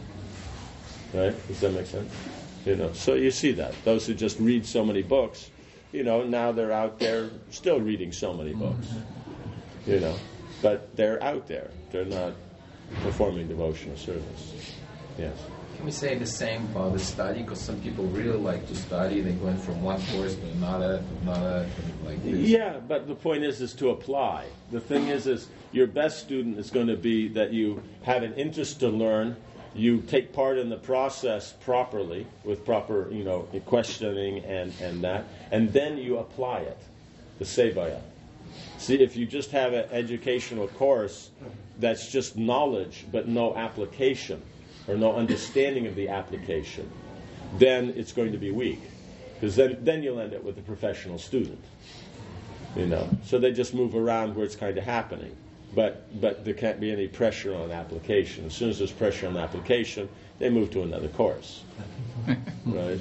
Right? Does that make sense? You know. So you see that those who just read so many books, you know, now they're out there still reading so many books. You know, but they're out there. They're not performing devotional service. Yes. Can we say the same about the study? Because some people really like to study. They're going from one course to another, to another, like this. Yeah, but the point is, is to apply. The thing is, is your best student is going to be that you have an interest to learn, you take part in the process properly, with proper, you know, questioning and, and that, and then you apply it, the sevaya. See, if you just have an educational course that's just knowledge but no application, or no understanding of the application, then it's going to be weak. Because then, then you'll end up with a professional student. You know. So they just move around where it's kind of happening. But but there can't be any pressure on application. As soon as there's pressure on application, they move to another course. Right?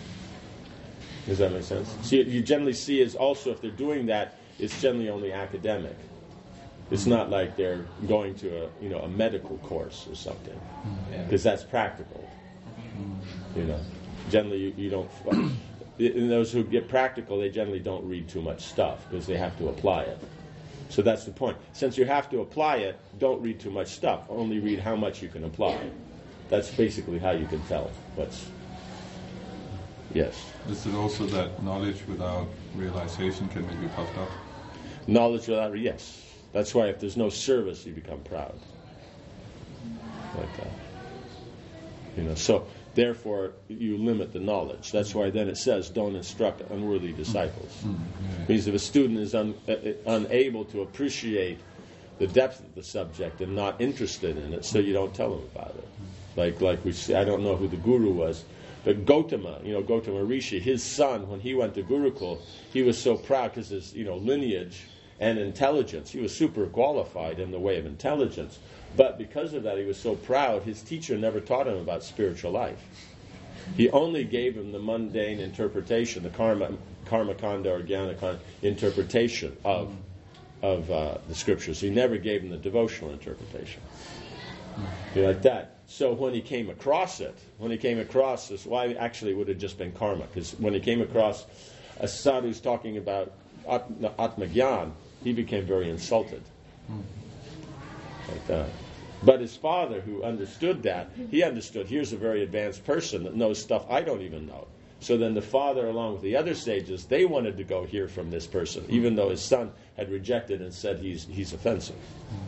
Does that make sense? So you, you generally see is also if they're doing that, it's generally only academic. It's not like they're going to a you know a medical course or something, because that's practical. You know, generally you, you don't. In those who get practical, they generally don't read too much stuff because they have to apply it. So that's the point. Since you have to apply it, don't read too much stuff. Only read how much you can apply. That's basically how you can tell what's. Yes. Is it also that knowledge without realization can maybe puffed up? Knowledge without yes. That's why if there's no service, you become proud. Like that. You know, so therefore you limit the knowledge. That's why then it says, don't instruct unworthy disciples. Mm-hmm. It means if a student is un, uh, unable to appreciate the depth of the subject and not interested in it, so you don't tell them about it. Like like we see, I don't know who the guru was, but Gautama, you know, Gautama Rishi, his son, when he went to Gurukul, he was so proud because his, you know, lineage and intelligence. He was super qualified in the way of intelligence. But because of that, he was so proud, his teacher never taught him about spiritual life. He only gave him the mundane interpretation, the karma, karma kanda or jnana kanda interpretation of of uh, the scriptures. He never gave him the devotional interpretation. You know, like that. So when he came across it, when he came across this, why well, actually it would have just been karma, because when he came across a sadhu's talking about Atma, Atmagyan, he became very insulted. Like that. But his father, who understood that, he understood, here's a very advanced person that knows stuff I don't even know. So then the father, along with the other sages, they wanted to go hear from this person, even though his son had rejected and said he's he's offensive.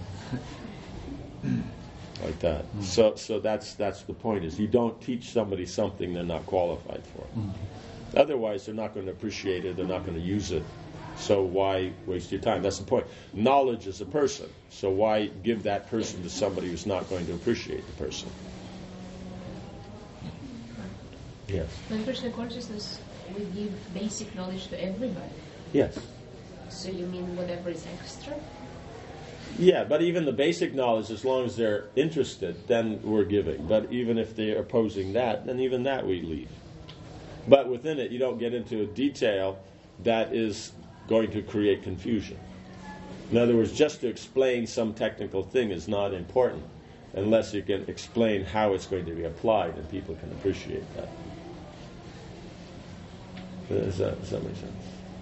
Like that. So so that's that's the point, is you don't teach somebody something they're not qualified for. Otherwise, they're not going to appreciate it, they're not going to use it. So why waste your time? That's the point. Knowledge is a person. So why give that person to somebody who's not going to appreciate the person? Yes. In Krishna consciousness, we give basic knowledge to everybody. Yes. So you mean whatever is extra? Yeah, but even the basic knowledge, as long as they're interested, then we're giving. But even if they're opposing that, then even that we leave. But within it, you don't get into a detail that is going to create confusion. In other words, just to explain some technical thing is not important unless you can explain how it's going to be applied and people can appreciate that. Does that, does that make sense?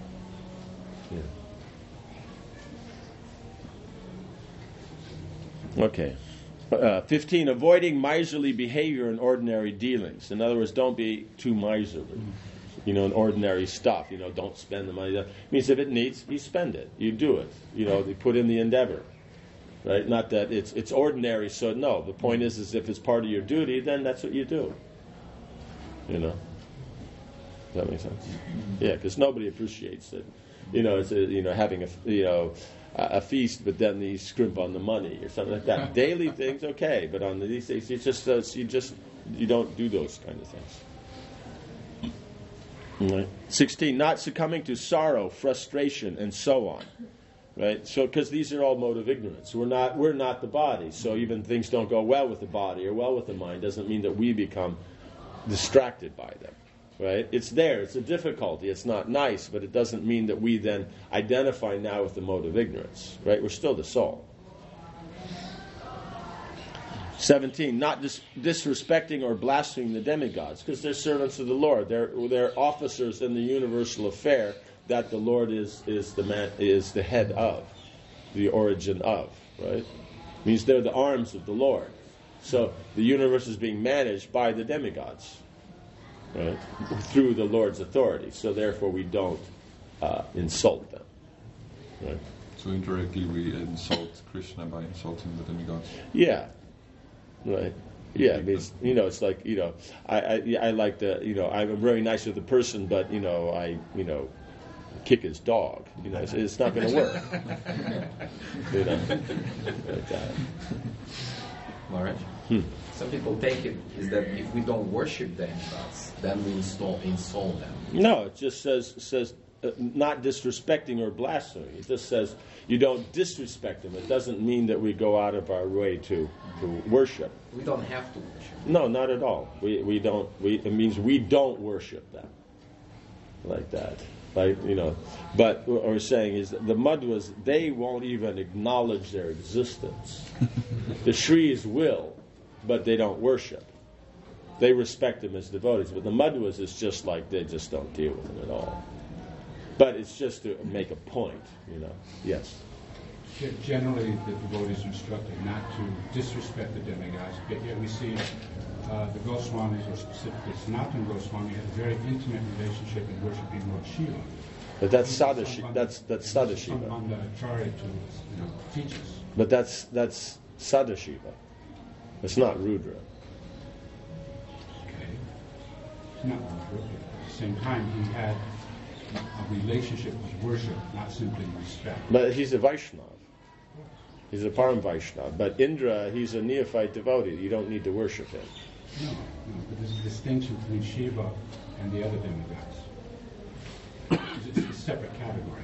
Yeah. Okay. Uh, fifteen, avoiding miserly behavior in ordinary dealings. In other words, don't be too miserly. You know, in ordinary stuff. You know, don't spend the money. It means if it needs, you spend it. You do it. You know, you put in the endeavor. Right? Not that it's it's ordinary, so no. The point is, is if it's part of your duty, then that's what you do. You know? Does that make sense? Yeah, because nobody appreciates it. You know, it's a, you know having a you know a, a feast, but then you scrimp on the money or something like that. Daily things, okay, but on these things, you just uh, you just you don't do those kind of things. Right. sixteen, not succumbing to sorrow, frustration, and so on. Right? So, because these are all mode of ignorance. We're not we're not the body. So even things don't go well with the body or well with the mind doesn't mean that we become distracted by them. Right? It's there. It's a difficulty. It's not nice, but it doesn't mean that we then identify now with the mode of ignorance. Right? We're still the soul. seventeen, not dis- disrespecting or blaspheming the demigods, because they're servants of the Lord. They're they're officers in the universal affair that the Lord is is the man is the head of, the origin of. Right? It means they're the arms of the Lord. So the universe is being managed by the demigods, right? Through the Lord's authority. So therefore, we don't uh, insult them. Right? So indirectly, we insult Krishna by insulting the demigods. Yeah. Right. Yeah, it's, you know, it's like, you know, I, I I like the, you know, I'm very nice with the person, but, you know, I, you know, kick his dog. You know, it's, it's not going to work. You know, like that. Maharaj, hmm. Some people take it is that if we don't worship the demigods, then we install, insult them. No, it just says says uh, not disrespecting or blaspheming. It just says you don't disrespect them. It doesn't mean that we go out of our way to, to worship. We don't have to worship. No, not at all. We we don't. We it means we don't worship them like that. Like, you know, but what we're saying is that the Madhvas, they won't even acknowledge their existence. The Shris will, but they don't worship. They respect them as devotees, but the Madhvas is just like they just don't deal with them at all. But it's just to make a point, you know. Yes. Generally, the devotees are instructed not to disrespect the demigods, but yet we see uh, the Goswamis, or specifically Sanatana Goswami, had a very intimate relationship in worshiping Lord Shiva. But that's Sadashiva. That's that's Sadashiva. On the Acharya to you know, teach us. But that's that's Sadashiva. It's not Rudra. Okay. It's not Rudra, but at the same time, he had a relationship with worship, not simply respect. But he's a Vaishnava. He's a Param Vaishnava. But Indra, he's a neophyte devotee. You don't need to worship him. No, no, but there's a distinction between Shiva and the other demigods. It's a separate category.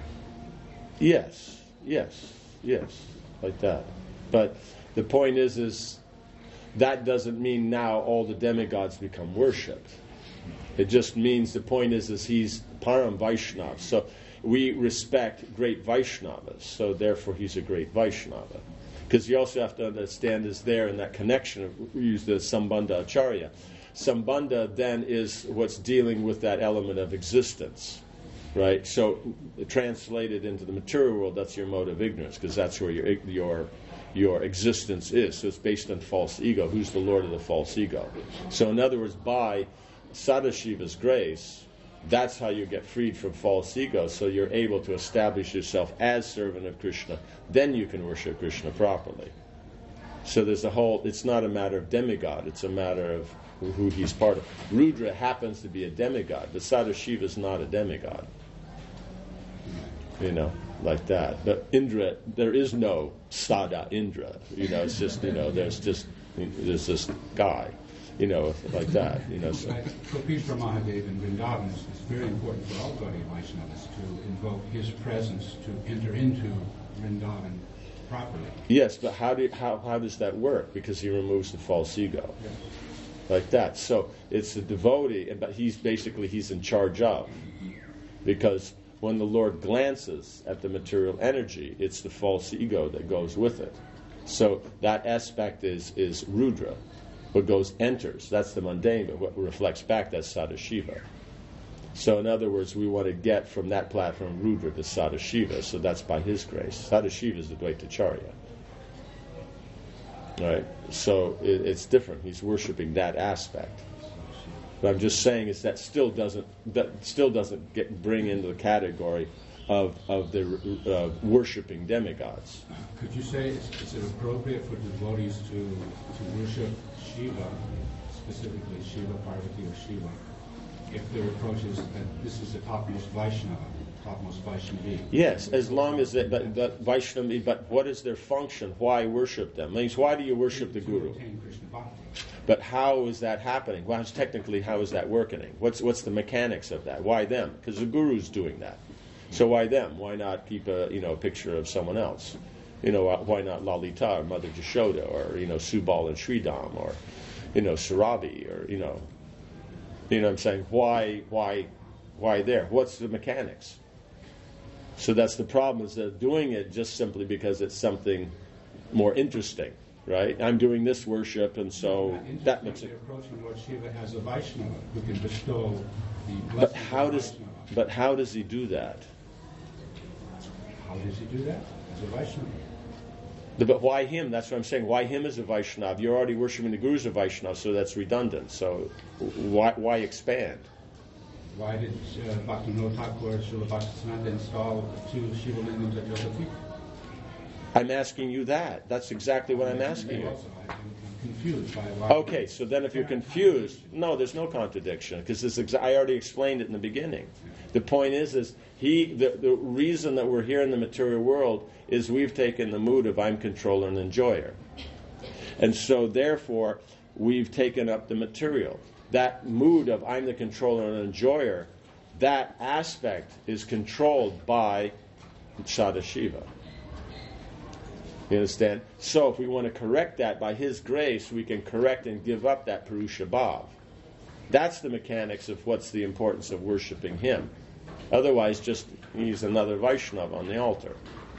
Yes, yes, yes, like that. But the point is, is that doesn't mean now all the demigods become worshipped. It just means the point is, is he's Param Vaishnava. So we respect great Vaishnavas, so therefore he's a great Vaishnava. Because you also have to understand is there in that connection of, we use the Sambandha Acharya. Sambandha then is what's dealing with that element of existence, right? So translated into the material world, that's your mode of ignorance, because that's where your your your existence is. So it's based on false ego. Who's the lord of the false ego? So in other words, by Sadashiva's grace, that's how you get freed from false ego, so you're able to establish yourself as servant of Krishna. Then you can worship Krishna properly. So there's a whole, it's not a matter of demigod, it's a matter of who he's part of. Rudra happens to be a demigod, but Sadashiva is not a demigod. You know, like that. But Indra, there is no Sada Indra. You know, it's just, you know, there's just, there's this guy. You know, like that. You know. So. For Peter Mahadev in Vrindavan, it's, it's very important for all Gaudiya Vaishnavas to invoke his presence to enter into Vrindavan properly. Yes, but how do how how does that work? Because he removes the false ego, yeah. Like that. So it's a devotee, but he's basically he's in charge of, because when the Lord glances at the material energy, it's the false ego that goes with it. So that aspect is is Rudra. What goes enters, that's the mundane, but what reflects back, that's Sadashiva. So in other words, we want to get from that platform Rudra to Sadashiva, so that's by his grace. Sadashiva is the Dvaitacharya. Right? So it, it's different. He's worshiping that aspect. But I'm just saying is that still doesn't that still doesn't get bring into the category of of the uh, worshiping demigods. Could you say is, is it appropriate for devotees to to worship Shiva, specifically Shiva, Parvati, or Shiva, if their approach is that this is the topmost Vaishnava, topmost Vaishnavi? Yes, as long as they, but, but Vaishnavi, but what is their function? Why worship them? Means why do you worship the Guru? But how is that happening? Well, technically, how is that working? What's what's the mechanics of that? Why them? Because the Guru's doing that. So why them? Why not keep a you know a picture of someone else? You know, why not Lalita or Mother Jashoda or, you know, Subal and Sridham or, you know, Sarabi or, you know, you know what I'm saying? Why, why, why there? What's the mechanics? So that's the problem, is they're doing it just simply because it's something more interesting, right? I'm doing this worship, and so that makes it. They're approaching Lord Shiva as a Vaishnava who can bestow the blessing. But how does, but how does he do that? How does he do that? As a Vaishnava. But why him? That's what I'm saying. Why him as a Vaishnava? You're already worshiping the Guru as a Vaishnava, so that's redundant. So why why expand? Why did uh, Bhaktivinoda Thakur, Srila Bhaktisiddhanta install two Shiva lingams at Yogapika? I'm asking you that. That's exactly what I'm asking you. I'm confused by why. Okay, so then if you're confused, no, there's no contradiction, because this exa- I already explained it in the beginning. The point is, is he the, the reason that we're here in the material world is we've taken the mood of I'm controller and enjoyer. And so therefore, we've taken up the material. That mood of I'm the controller and enjoyer, that aspect is controlled by Sadashiva. You understand? So if we want to correct that by his grace, we can correct and give up that Purusha Bhav. That's the mechanics of what's the importance of worshiping him. Otherwise, just he's another Vaishnava on the altar.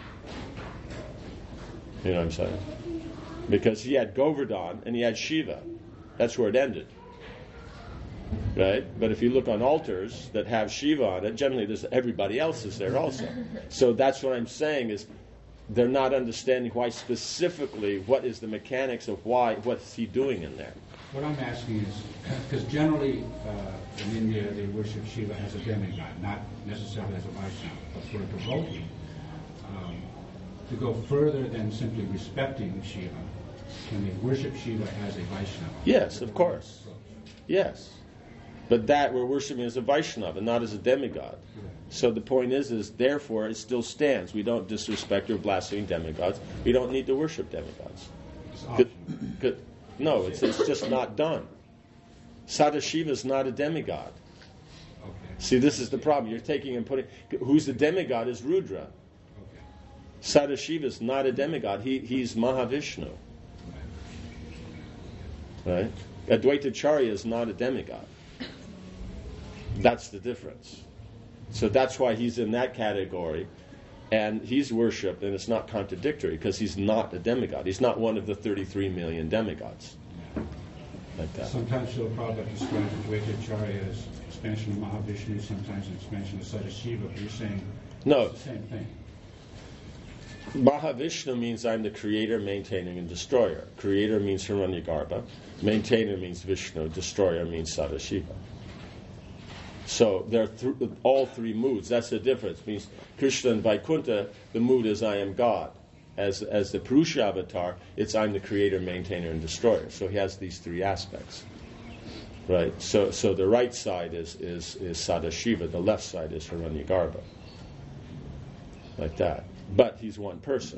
You know what I'm saying? Because he had Govardhan and he had Shiva. That's where it ended. Right? But if you look on altars that have Shiva on it, generally there's everybody else is there also. So that's what I'm saying is they're not understanding why specifically, what is the mechanics of why, what's he doing in there. What I'm asking is, because generally uh, in India they worship Shiva as a demigod, not necessarily as a Vaishnava, but for a devotee, um, to go further than simply respecting Shiva, can they worship Shiva as a Vaishnava? Yes, of course. Yes. But that we're worshiping as a Vaishnava, not as a demigod. So the point is, is therefore it still stands. We don't disrespect or blaspheme demigods. We don't need to worship demigods. Could, could, no, it's, it's just not done. Sadashiva is not a demigod. Okay. See, this is the problem. You're taking and putting... Who's the demigod is Rudra. Okay. Sadashiva is not a demigod. He, he's Mahavishnu. Right? Advaitacharya is not a demigod. That's the difference. So that's why he's in that category, and he's worshipped, and it's not contradictory because he's not a demigod. He's not one of the thirty-three million demigods. Like that. Sometimes Srila Prabhupada describes Advaitacharya as expansion of Mahavishnu, sometimes an expansion of Sadashiva, but you're saying no. It's the same thing. Mahavishnu means I'm the creator, maintaining, and destroyer. Creator means Hiranyagarbha. Maintainer means Vishnu. Destroyer means Sadashiva. So there are th- all three moods. That's the difference. It means Krishna and Vaikuntha, the mood is I am God. As as the Purusha avatar, it's I'm the creator, maintainer, and destroyer. So he has these three aspects. Right? So so the right side is is, is Sadashiva, the left side is Hiranyagarbha. Like that. But he's one person.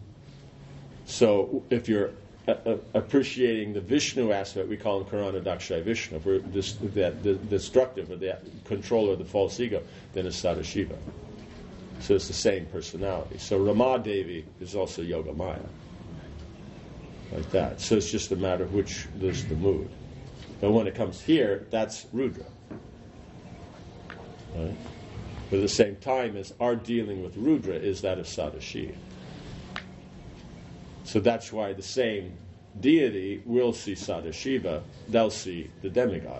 So if you're uh, uh, appreciating the Vishnu aspect, we call him Karana Dakshay Vishnu. If we're this, that the destructive or the controller of the false ego, then it's Sadashiva. So it's the same personality. So Rama Devi is also Yoga Maya. Like that. So it's just a matter of which is the mood. But when it comes here, that's Rudra. Right? But at the same time as our dealing with Rudra is that of Sadashiva. So that's why the same deity will see Sadashiva, they'll see the demigod.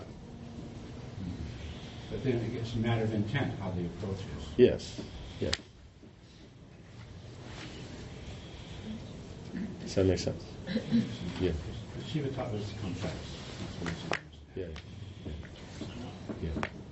But then it's a matter of intent, how the approach is. Yes, yes. Does that make sense? Yeah. Shiva taught us to come fast. Yeah. Yeah.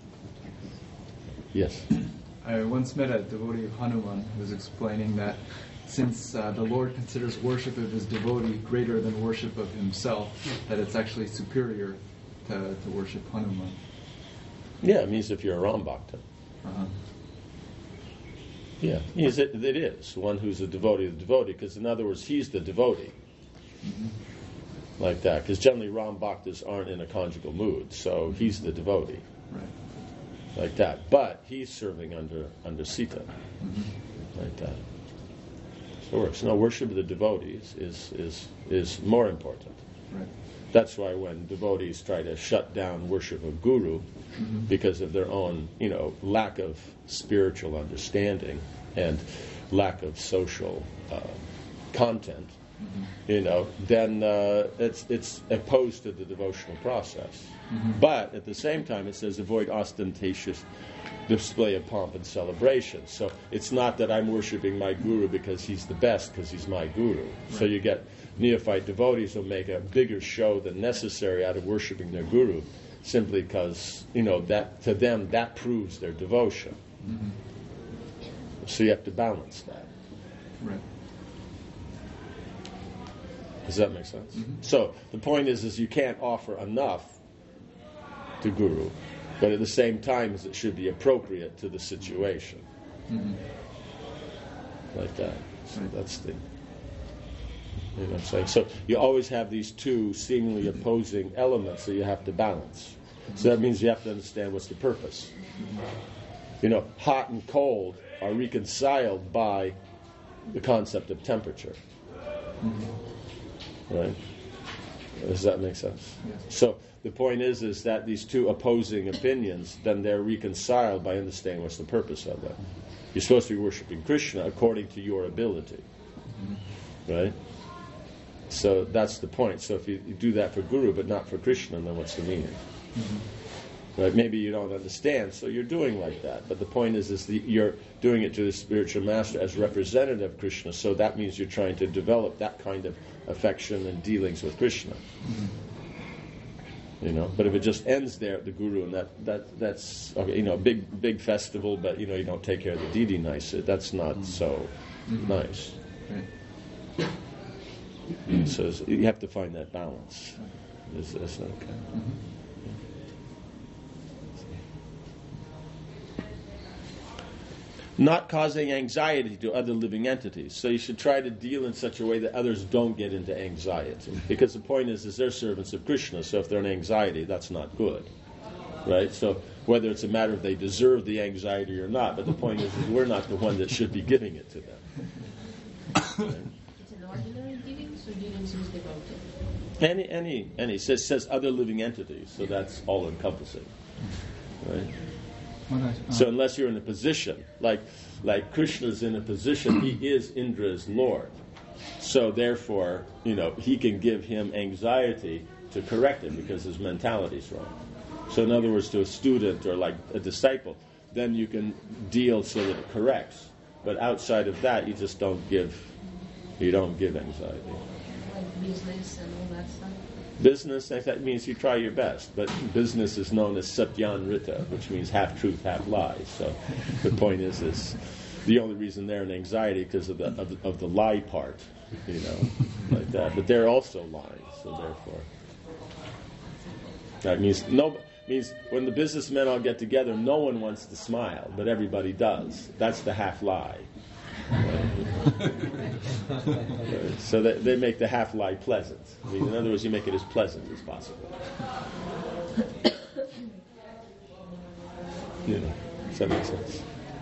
Yes. I once met a devotee of Hanuman who was explaining that since uh, the Lord considers worship of his devotee greater than worship of himself, that it's actually superior to, to worship Hanuman. Yeah, it means if you're a Ram Bhakta. Uh-huh. Yeah, it is, it is one who's a devotee of the devotee, because in other words, he's the devotee. Mm-hmm. Like that, because generally Ram Bhaktas aren't in a conjugal mood, so he's the devotee. Right. Like that. But he's serving under under Sita. Mm-hmm. Like that. So it works. No, worship of the devotees is is is more important. Right. That's why when devotees try to shut down worship of Guru mm-hmm. because of their own, you know, lack of spiritual understanding and lack of social uh, content, mm-hmm. you know, then uh, it's it's opposed to the devotional process. Mm-hmm. But at the same time, it says avoid ostentatious display of pomp and celebration. So it's not that I'm worshiping my guru because he's the best, because he's my guru. Right. So you get neophyte devotees who make a bigger show than necessary out of worshiping their guru, simply because, you know, that to them that proves their devotion. Mm-hmm. So you have to balance that. Right. Does that make sense? Mm-hmm. So the point is, is you can't offer enough to guru, but at the same time, it should be appropriate to the situation. Mm-hmm. Like that. So right. That's the. You know what I'm saying? So you always have these two seemingly opposing elements that you have to balance. Mm-hmm. So that means you have to understand what's the purpose. Mm-hmm. You know, hot and cold are reconciled by the concept of temperature. Mm-hmm. Right? Does that make sense? Yes. So the point is, is that these two opposing opinions, then they're reconciled by understanding what's the purpose of them. You're supposed to be worshiping Krishna according to your ability. Mm-hmm. Right? So that's the point. So if you, you do that for Guru but not for Krishna, then what's the meaning? Mm-hmm. Right? Maybe you don't understand, so you're doing like that. But the point is, is the, you're doing it to the spiritual master as representative of Krishna, so that means you're trying to develop that kind of affection and dealings with Krishna. Mm-hmm. You know, but if it just ends there at the Guru, and that, that that's okay, you know, big big festival, but you know, you don't take care of the deity nice, that's not mm-hmm. so mm-hmm. nice. Right. So you have to find that balance. Is that's okay? Mm-hmm. Not causing anxiety to other living entities. So you should try to deal in such a way that others don't get into anxiety. Because the point is, is they're servants of Krishna, so if they're in anxiety, that's not good. Right? So whether it's a matter of they deserve the anxiety or not, but the point is, is we're not the one that should be giving it to them. Right? It's an ordinary giving, so giving is devoted. Any, any, any. It says, says other living entities, so that's all encompassing. Right? Maharaj, uh, So unless you're in a position, like like Krishna's in a position, he is Indra's lord. So therefore, you know, he can give him anxiety to correct him because his mentality's wrong. So in other words, to a student or like a disciple, then you can deal so that it corrects. But outside of that, you just don't give, you don't give anxiety. Like business and all that stuff. Business, that means you try your best, but business is known as satyanrita, which means half truth, half lies. So the point is, is the only reason they're in anxiety because of the, of the of the lie part, you know, like that. But they're also lying, so therefore that means no means when the businessmen all get together, no one wants to smile, but everybody does. That's the half lie. So they, they make the half lie pleasant. I mean, in other words, you make it as pleasant as possible. You know, does that make sense?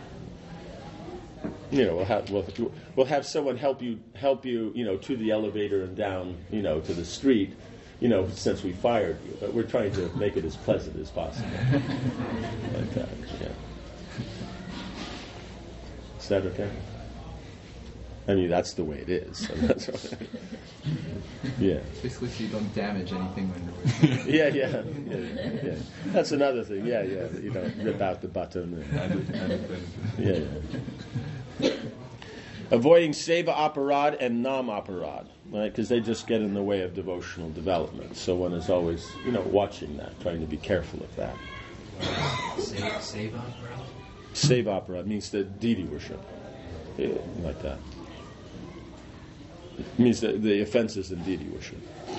You know, we'll have we'll, we'll have someone help you help you, you know, to the elevator and down, you know, to the street, you know, since we fired you. But we're trying to make it as pleasant as possible. Like that, yeah. Is that okay? I mean, that's the way it is. So that's right. Yeah. Basically, so you don't damage anything when you're yeah, yeah, yeah, yeah. That's another thing. Yeah, yeah. You don't rip out the button. And, yeah, yeah. Avoiding seva aparad and nam aparad, right? Because they just get in the way of devotional development. So one is always, you know, watching that, trying to be careful of that. Seva aparad? Seva aparad means the deity worship, yeah, like that. It means the, the offenses in deity worship.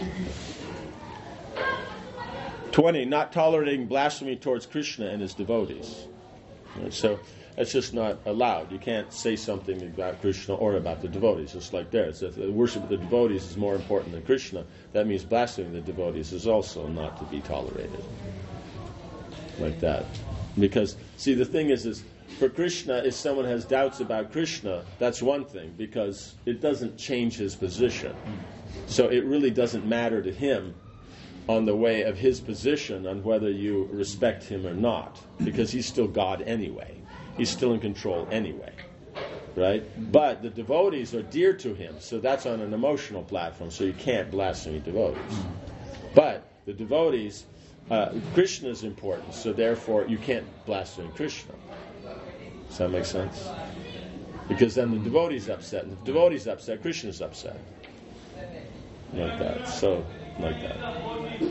twenty. Not tolerating blasphemy towards Krishna and his devotees. Right, so that's just not allowed. You can't say something about Krishna or about the devotees, just like there. So if the worship of the devotees is more important than Krishna, that means blaspheming the devotees is also not to be tolerated. Like that. Because, see, the thing is, is for Krishna, if someone has doubts about Krishna, that's one thing, because it doesn't change his position. So it really doesn't matter to him on the way of his position on whether you respect him or not, because he's still God anyway. He's still in control anyway. Right? But the devotees are dear to him, so that's on an emotional platform, so you can't blaspheme devotees. But the devotees, uh, Krishna is important, so therefore you can't blaspheme Krishna. Does that make sense? Because then the devotee's upset, and if the devotee's upset, Krishna's upset. Like that. So, like that.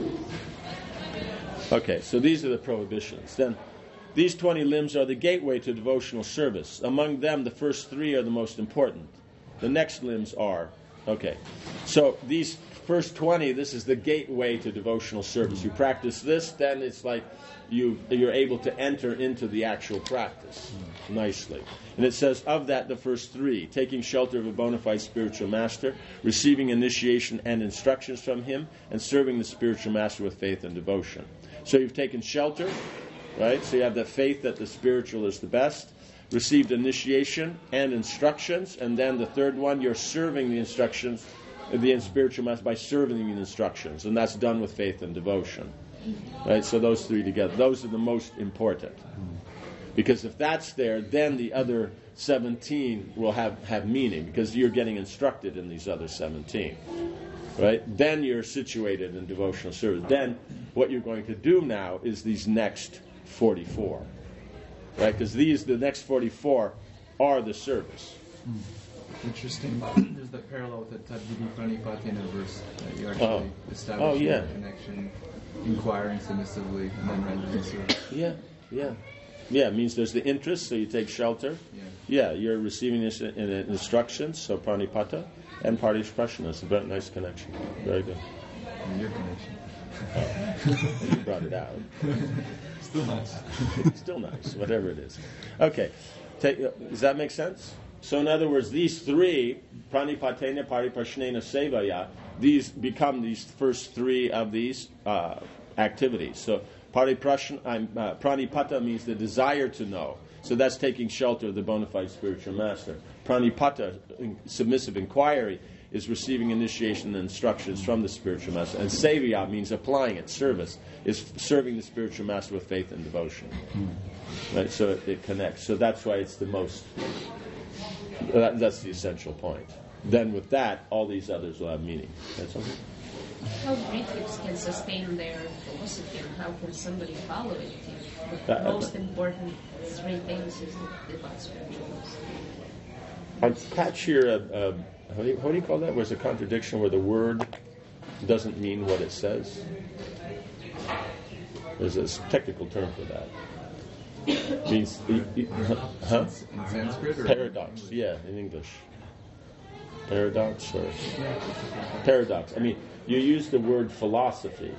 Okay, so these are the prohibitions. Then, these twenty limbs are the gateway to devotional service. Among them, the first three are the most important. The next limbs are, okay. So, these first twenty, this is the gateway to devotional service. You practice this, then it's like you, you're able to enter into the actual practice nicely. And it says, of that, the first three, taking shelter of a bona fide spiritual master, receiving initiation and instructions from him, and serving the spiritual master with faith and devotion. So you've taken shelter, right? So you have the faith that the spiritual is the best, received initiation and instructions, and then the third one, you're serving the instructions, the spiritual master by serving the instructions, and that's done with faith and devotion. Right? So those three together, those are the most important. Because if that's there, then the other seventeen will have, have meaning, because you're getting instructed in these other seventeen. Right? Then you're situated in devotional service. Then what you're going to do now is these next forty-four. Right? Because these, the next forty-four, are the service. Interesting. There's the parallel with the Tadvidi Pranipatena verse that you actually oh. establish oh, yeah. a connection, inquiring submissively, and then rendering service. Yeah, yeah. Yeah, it means there's the interest, so you take shelter. Yeah, yeah you're receiving this in, in instructions, so pranipata, and participation. It's a very nice connection. Very good. And your connection. Oh, you brought it out. Still nice. Still nice, whatever it is. Okay, take, uh, does that make sense? So in other words, these three, pranipatena, pariprashnena, sevaya, these become these first three of these uh, activities. So pariprashn, uh, pranipata means the desire to know. So that's taking shelter of the bona fide spiritual master. Pranipata, submissive inquiry, is receiving initiation and instructions from the spiritual master. And Sevya means applying it, service, is serving the spiritual master with faith and devotion. Right? So it, it connects. So that's why it's the most, that, that's the essential point. Then with that, all these others will have meaning. That's okay? How Greeks can sustain their philosophy, and how can somebody follow it if the Uh, most important three things is about spiritualness? On patch here, uh, uh, how, do you, how do you call that? Where's a contradiction where the word doesn't mean what it says? There's a technical term for that. It means, huh? In Sanskrit? Or? Paradox, yeah, in English. Paradox or paradox. I mean, you use the word philosophy.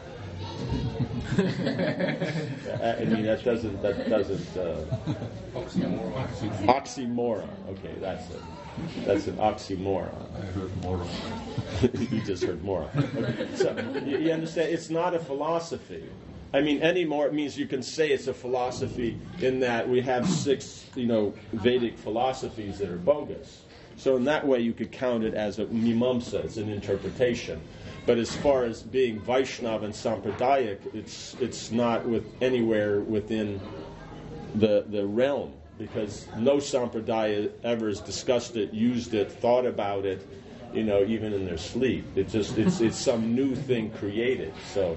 I, I mean, that doesn't that doesn't uh, Oxymoron. oxymoron. Okay, that's it. That's an oxymoron. I heard moron. You just heard moron. Okay. So you, you understand? It's not a philosophy. I mean, anymore it means you can say it's a philosophy in that we have six, you know, Vedic philosophies that are bogus. So in that way, you could count it as a mimamsa, it's an interpretation. But as far as being Vaishnava and Sampradayic, it's it's not with anywhere within the the realm, because no Sampradaya ever has discussed it, used it, thought about it, you know, even in their sleep. It just it's it's some new thing created. So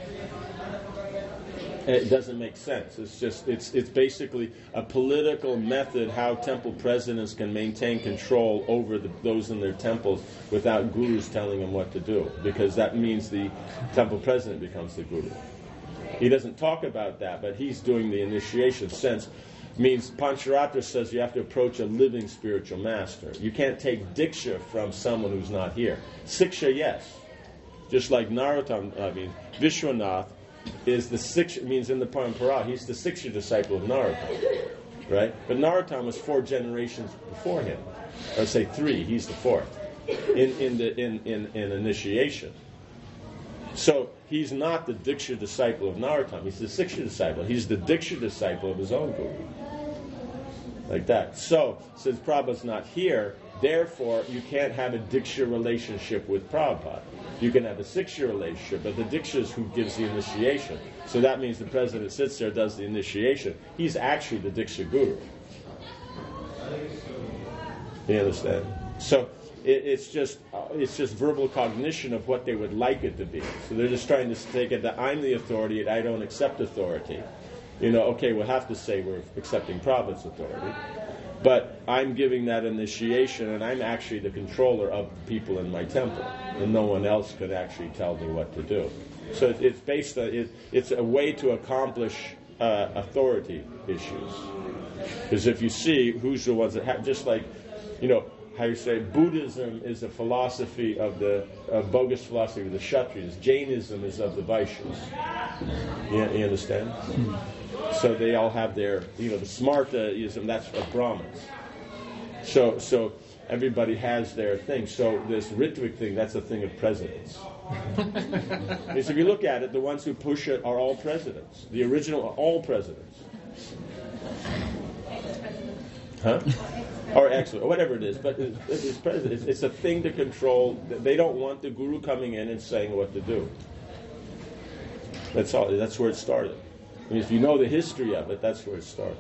it doesn't make sense. It's just it's it's basically a political method how temple presidents can maintain control over the, those in their temples without gurus telling them what to do, because that means the temple president becomes the guru. He doesn't talk about that, but he's doing the initiation. Sense means Pancharatra says you have to approach a living spiritual master. You can't take diksha from someone who's not here. Siksha, yes, just like Narottam. I mean Vishwanath is the Siksha, means in the Parampara, he's the Siksha disciple of Narottam, right? But Narottam was four generations before him, or say three. He's the fourth in in the in in, in initiation. So he's not the Diksha disciple of Narottam. He's the Siksha disciple. He's the Diksha disciple of his own guru, like that. So since Prabhupada's not here, therefore you can't have a Diksha relationship with Prabhupada. You can have a Siksha relationship, but the Diksha is who gives the initiation. So that means the president sits there, does the initiation. He's actually the Diksha guru. You understand? So it, it's just uh, it's just verbal cognition of what they would like it to be. So they're just trying to take it that I'm the authority and I don't accept authority. You know, okay, we'll have to say we're accepting Prabhupada's authority. But I'm giving that initiation, and I'm actually the controller of the people in my temple, and no one else could actually tell me what to do. So it, it's based on it, it's a way to accomplish uh, authority issues. Because if you see who's the ones that have, just like, you know, how you say Buddhism is a philosophy of the a bogus philosophy of the Kshatriyas. Jainism is of the Vaishyas. You, you understand? So they all have their, you know, the Smartaism, that's of Brahmins. So so everybody has their thing. So this Ritwik thing, that's a thing of presidents. Because if you look at it, the ones who push it are all presidents. The original are all presidents. Huh? Or excellent, or whatever it is. But it, it's, president. It's, it's a thing to control. They don't want the guru coming in and saying what to do. That's all. That's where it started. I mean, if you know the history of it, that's where it started.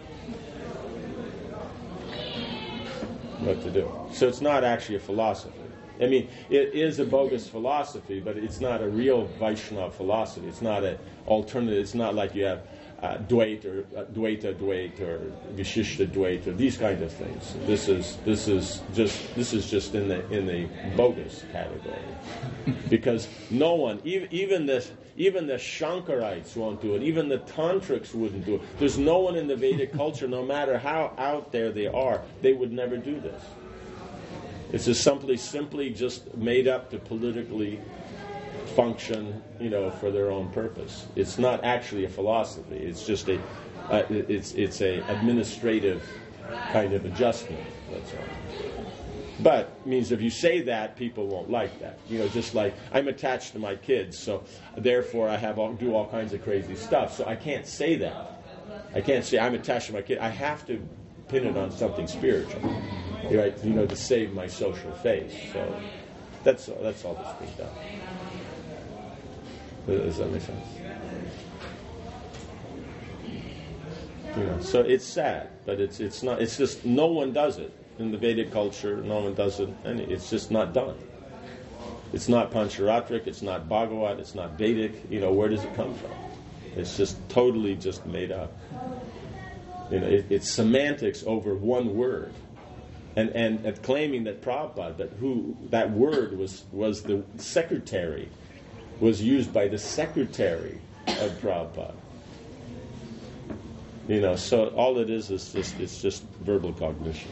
What to do. So it's not actually a philosophy. I mean, it is a bogus philosophy, but it's not a real Vaishnava philosophy. It's not an alternative. It's not like you have uh, Dvait or uh, Dvaita Dvait or Vishishta Dvait or these kind of things. This is this is just this is just in the in the bogus category, because no one, even even the even the Shankarites won't do it. Even the Tantrics wouldn't do it. There's no one in the Vedic culture, no matter how out there they are, they would never do this. It's just simply, simply just made up to politically function, you know, for their own purpose. It's not actually a philosophy. It's just a, uh, it's it's a administrative kind of adjustment. That's all. But it means if you say that, people won't like that. You know, just like I'm attached to my kids, so therefore I have all, do all kinds of crazy stuff. So I can't say that. I can't say I'm attached to my kid. I have to pin it on something spiritual. right? You know, to save my social face. So that's that's all that's being done. Does that make sense? You know, so it's sad, but it's it's not. It's just no one does it in the Vedic culture. No one does it, and it's just not done. It's not Pancharatric. It's not Bhagavat. It's not Vedic. You know, where does it come from? It's just totally just made up. You know, it, it's semantics over one word, and and, and claiming that Prabhupada, that who that word was was the secretary, was used by the secretary of Prabhupada. You know, so all it is is just it's just verbal cognition.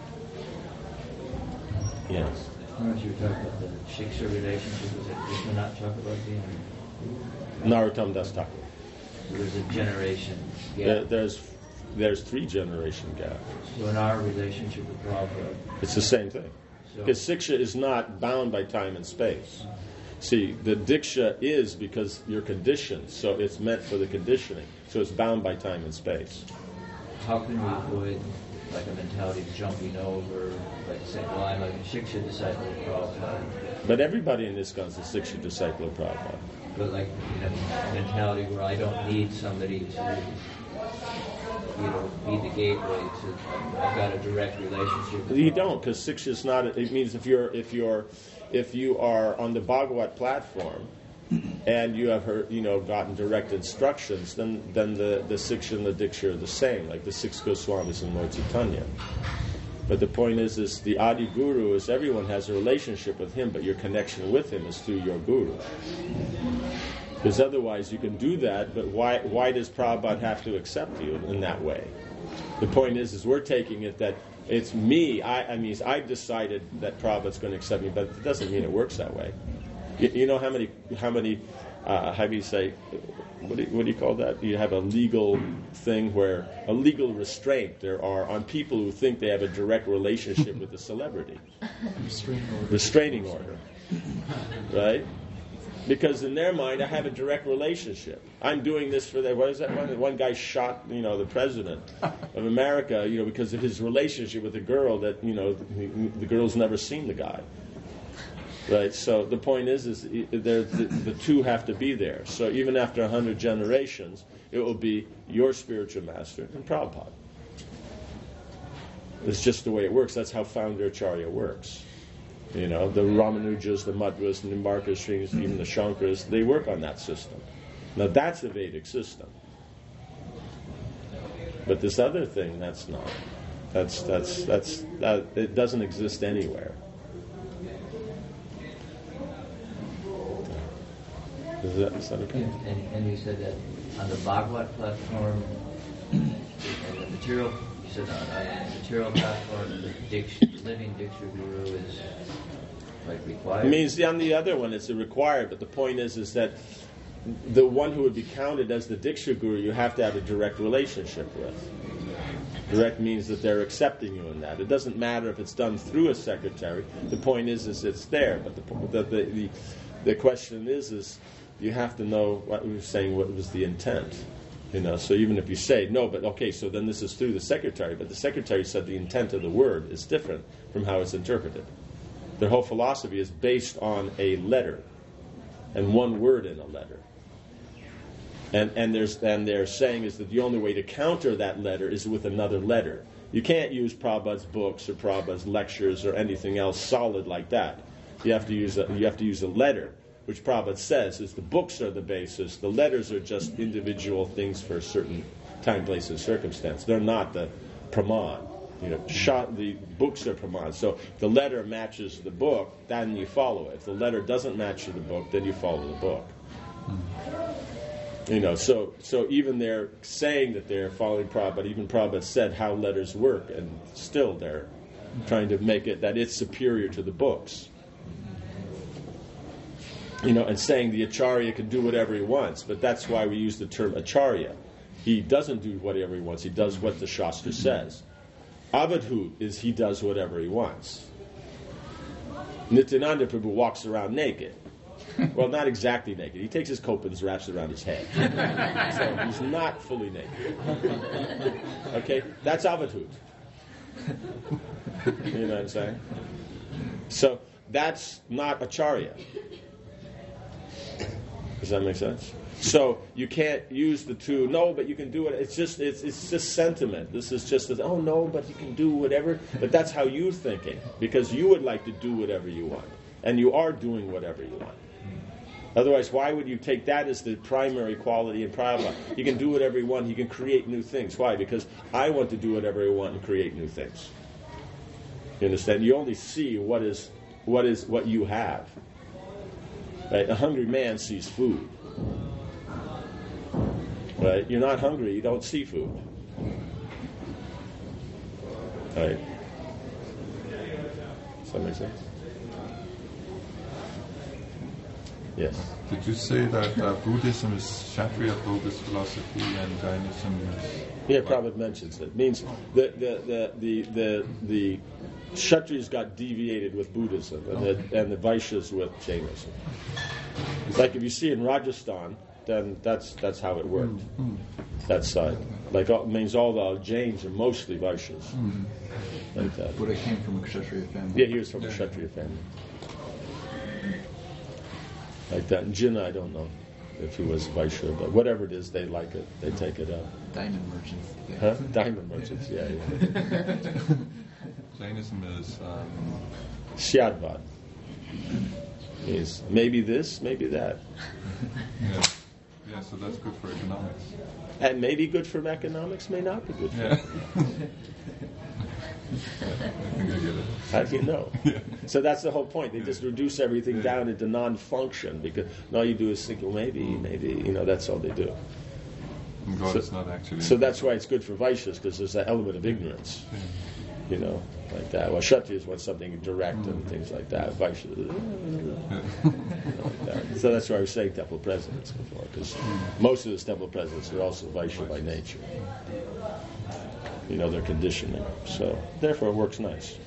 Yes. When you were talking about the Shiksha relationship, was it Vishwanath Chakrabarti and Narottam Das Thakur. So there's a generation gap. There, there's there's three generation gap. So in our relationship with Prabhupada, it's the same thing. So, because Siksha is not bound by time and space. See, the Diksha is because you're conditioned, so it's meant for the conditioning. So it's bound by time and space. How can we avoid like a mentality of jumping over, like saying, well, I'm a Shiksha disciple of Prabhupada. But everybody in this ISKCON is a Shiksha disciple of Prabhupada. But like, you know, a mentality where I don't need somebody to, you know, be the gateway to, I've got a direct relationship with You Prabhupada. don't, because Siksha is not, it means if you're, if you're, if you are on the Bhagavat platform, and you have heard, you know, gotten direct instructions, then then the, the Siksha and the Diksha are the same, like the six Goswamis and Lord Chaitanya. But the point is, is the Adi Guru is everyone has a relationship with him, but your connection with him is through your Guru. Because otherwise you can do that, but why why does Prabhupada have to accept you in that way? The point is, is we're taking it that it's me, I, I mean, I've decided that Prabhupada's going to accept me, but it doesn't mean it works that way. You, you know how many, how many, uh, how do you say, what do you, what do you call that? You have a legal thing where, a legal restraint there are on people who think they have a direct relationship with the celebrity. Restraining order. Restraining order. Right? Because in their mind, I have a direct relationship. I'm doing this for that. What is that one? One guy shot, you know, the president of America, you know, because of his relationship with a girl that, you know, the, the girl's never seen the guy. Right. So the point is, is the, the two have to be there. So even after a hundred generations, it will be your spiritual master and Prabhupada. It's just the way it works. That's how Founder Acharya works. You know, the Ramanujas, the Madhvas, the Nimbarkas, Srinivas, even the Shankaras, they work on that system. Now that's a Vedic system. But this other thing, that's not. That's that's that's that, it doesn't exist anywhere. Is that, is that okay? And, and you said that on the Bhagavat platform, and the material, you said on, on the material platform, the Diksha, living Diksha Guru is like required? It means on the other one it's a required, but the point is is that the one who would be counted as the Diksha Guru, you have to have a direct relationship with. Direct means that they're accepting you in that. It doesn't matter if it's done through a secretary. The point is is it's there, but the the the, the, the question is is you have to know what we were saying, what was the intent. You know, so even if you say, no, but okay, so then this is through the secretary, but the secretary said the intent of the word is different from how it's interpreted. Their whole philosophy is based on a letter, and one word in a letter. And and there's and they're saying is that the only way to counter that letter is with another letter. You can't use Prabhupada's books or Prabhupada's lectures or anything else solid like that. You have to use a, you have to use a letter, which Prabhupada says is the books are the basis. The letters are just individual things for a certain time, place, and circumstance. They're not the praman. You know, shot, the books are praman. So if the letter matches the book, then you follow it. If the letter doesn't match the book, then you follow the book. You know, so so even they're saying that they're following Prabhupada, even Prabhupada said how letters work, and still they're trying to make it that it's superior to the books. You know, and saying the Acharya can do whatever he wants, but that's why we use the term Acharya. He doesn't do whatever he wants, he does what the Shastra says. Avadhut is he does whatever he wants. Nityananda Prabhu walks around naked. Well, not exactly naked. He takes his kopans, wraps it around his head. So he's not fully naked. Okay? That's Avadhut. You know what I'm saying? So that's not acharya. Does that make sense? So you can't use the two. No, but you can do it. It's just it's it's just sentiment. This is just a, oh no, but you can do whatever. But that's how you're thinking, because you would like to do whatever you want, and you are doing whatever you want. Otherwise, why would you take that as the primary quality in Prabhupada? You can do whatever you want. You can create new things. Why? Because I want to do whatever I want and create new things. You understand? You only see what is what is what you have. Right? A hungry man sees food. Right? You're not hungry. You don't see food. Right? Does that make sense? Yes. Did you say that uh, Buddhism is Kshatriya Buddhist philosophy and Jainism is... Yeah, Prabhupada mentions it. It means the the the the the, the Kshatriyas got deviated with Buddhism, and the and the Vaishyas with Jainism. It's like if you see in Rajasthan, then that's that's how it worked. Mm. That side, like it means all the Jains are mostly Vaishyas, Mm. like that. Buddha came from a Kshatriya family. Yeah, he was from a Kshatriya family. Like that. And Jinnah, I don't know if he was Vaishya, but whatever it is, they like it. They take it up. Diamond merchants. Yeah. Huh? Diamond merchants, yeah, yeah. Jainism is... Um, Syadvad. Means maybe this, maybe that. yeah. yeah, so that's good for economics. And maybe good for economics, may not be good for yeah. economics. I think I get it. How do you know? Yeah. So that's the whole point. They just reduce everything Yeah. down into non-function, because all you do is think, well, maybe, maybe, you know, that's all they do. And God So- is not actually... So that's why it's good for Vaishyas, because there's that element of ignorance. You know, like that. Well, Kshatriyas want something direct and things like that. Vaishyas, like that. So that's why I was saying temple presidents before, because most of the temple presidents are also Vaishya by nature. You know, their conditioning. So therefore, it works nice.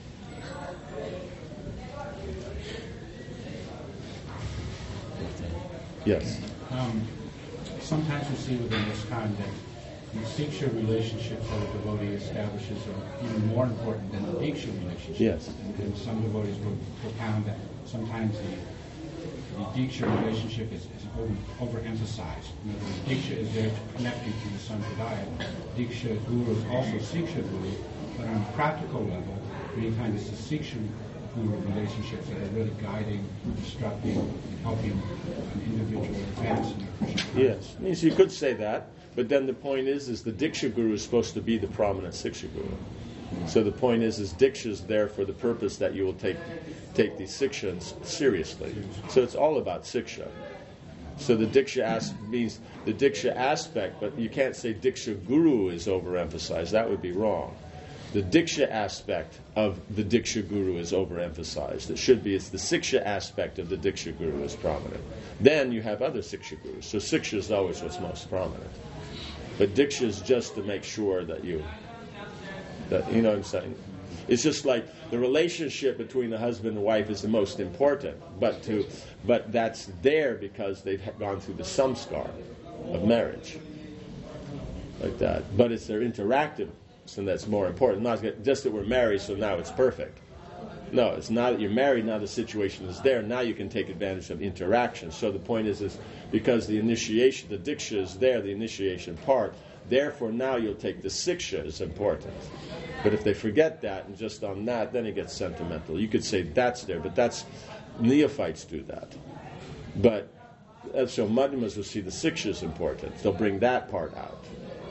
Yes. Um, sometimes we see within this time that the Siksha relationships that a devotee establishes are even more important than the Diksha relationships. Yes. And, and some devotees will propound that sometimes the, the Diksha relationship is, is over, overemphasized. You know, the Diksha is there to connect you to the Sampradaya. Diksha Guru is also Siksha Guru, but on a practical level, many times it's the Siksha Guru relationships that are really guiding, instructing, and helping an individual advance in their Krishna. Yes. Means you could say that, but then the point is, is the Diksha Guru is supposed to be the prominent Siksha Guru. So the point is, is Diksha is there for the purpose that you will take take these Sikshas seriously. So it's all about Siksha. So the Diksha as- means the Diksha aspect, but you can't say Diksha Guru is overemphasized. That would be wrong. The Diksha aspect of the Diksha Guru is overemphasized. It should be it's the Siksha aspect of the Diksha Guru is prominent. Then you have other Siksha Gurus. So Siksha is always what's most prominent. But Diksha is just to make sure that you, that you know what I'm saying. It's just like the relationship between the husband and wife is the most important, but to, but that's there because they've gone through the samskar of marriage, like that. But it's their interactive, and that's more important. Not just that we're married, so now it's perfect. No, it's not that you're married. Now the situation is there. Now you can take advantage of interaction. So the point is, is because the initiation, the diksha is there, the initiation part. Therefore, now you'll take the siksha is important. But if they forget that and just on that, then it gets sentimental. You could say that's there, but that's neophytes do that. But so madhyamas will see the siksha is important. They'll bring that part out.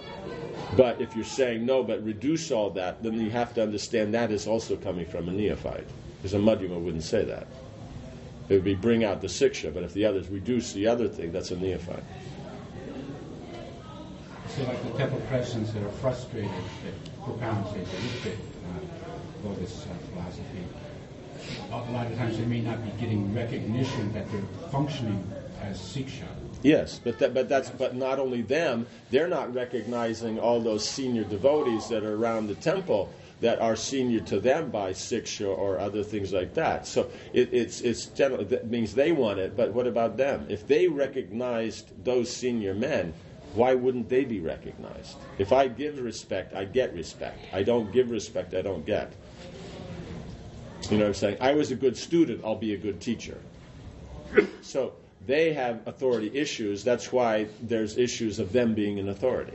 But if you're saying no, but reduce all that, then you have to understand that is also coming from a neophyte. Because a madhyama wouldn't say that. It would be bring out the siksha, but if the others reduce the other thing, that's a neophyte. So like the temple presidents that are frustrated that propound, say, the Ritva uh, Buddhist uh, philosophy, a lot of times they may not be getting recognition that they're functioning as siksha. Yes, but that, but that's but not only them, they're not recognizing all those senior devotees that are around the temple that are senior to them by siksha or other things like that. So it, it's it's general, that means they want it, but what about them? If they recognized those senior men, Why wouldn't they be recognized? If I give respect, I get respect. I don't give respect, I don't get. You know what I'm saying? I was a good student, I'll be a good teacher. So they have authority issues. That's why there's issues of them being an authority.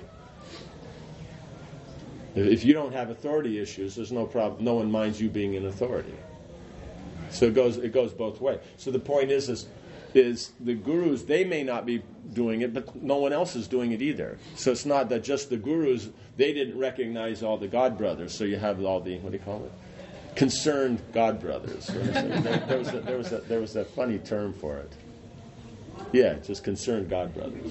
If you don't have authority issues, there's no problem. No one minds you being an authority. So it goes it goes both ways. So the point is, is, is the gurus, they may not be doing it, but no one else is doing it either. So it's not that just the gurus, they didn't recognize all the God brothers. So you have all the, what do you call it? Concerned God brothers. There, there, was a, there, was a, there was a funny term for it. Yeah, just concerned God brothers.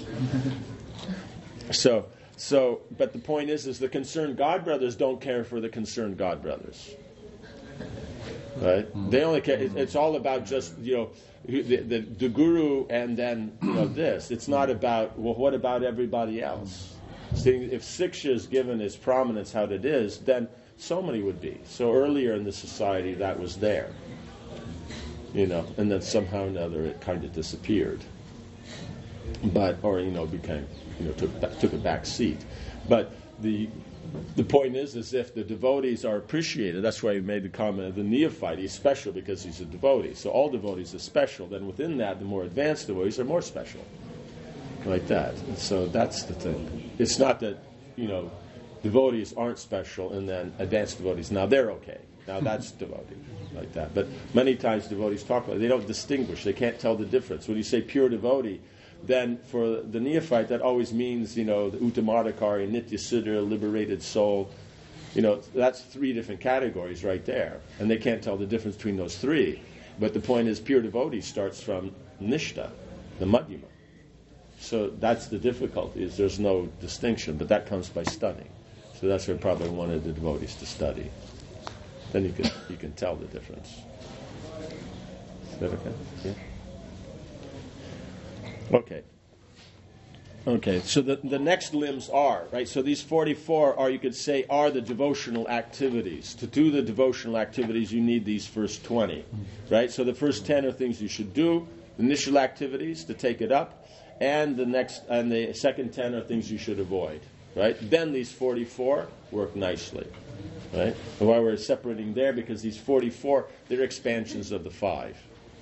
So, so, but the point is, is the concerned God brothers don't care for the concerned God brothers. Right? They only care. It, it's all about just, you know, the, the, the guru and then, you know, this. It's not about, well, what about everybody else? See, if Siksha is given its prominence how it is, then so many would be. So earlier in the society, that was there. You know, and then somehow or another it kind of disappeared. But, or, you know, became, you know, took took a back seat. But the the point is, is if the devotees are appreciated, that's why he made the comment of the neophyte, he's special because he's a devotee. So all devotees are special. Then within that, the more advanced devotees are more special. Like that. And so that's the thing. It's not that, you know, devotees aren't special and then advanced devotees, now they're okay. Now that's devotee. Like that. But many times devotees talk about it. They don't distinguish. They can't tell the difference. When you say pure devotee, then for the neophyte, that always means, you know, the Uttamadhikari, Nitya Siddha, liberated soul. You know, that's three different categories right there. And they can't tell the difference between those three. But the point is, pure devotee starts from Nishta, the Madhyama. So that's the difficulty, is there's no distinction. But that comes by studying. So that's where probably wanted the devotees to study. Then you can you can tell the difference. Is that okay? Yeah. Okay. Okay, so the, the next limbs are, right? So these forty-four are, you could say, are the devotional activities. To do the devotional activities, you need these first twenty, right? So the first ten are things you should do, initial activities to take it up, and the next and the second ten are things you should avoid, right? Then these forty-four work nicely, right? And why we're separating there, because these forty-four, they're expansions of the five,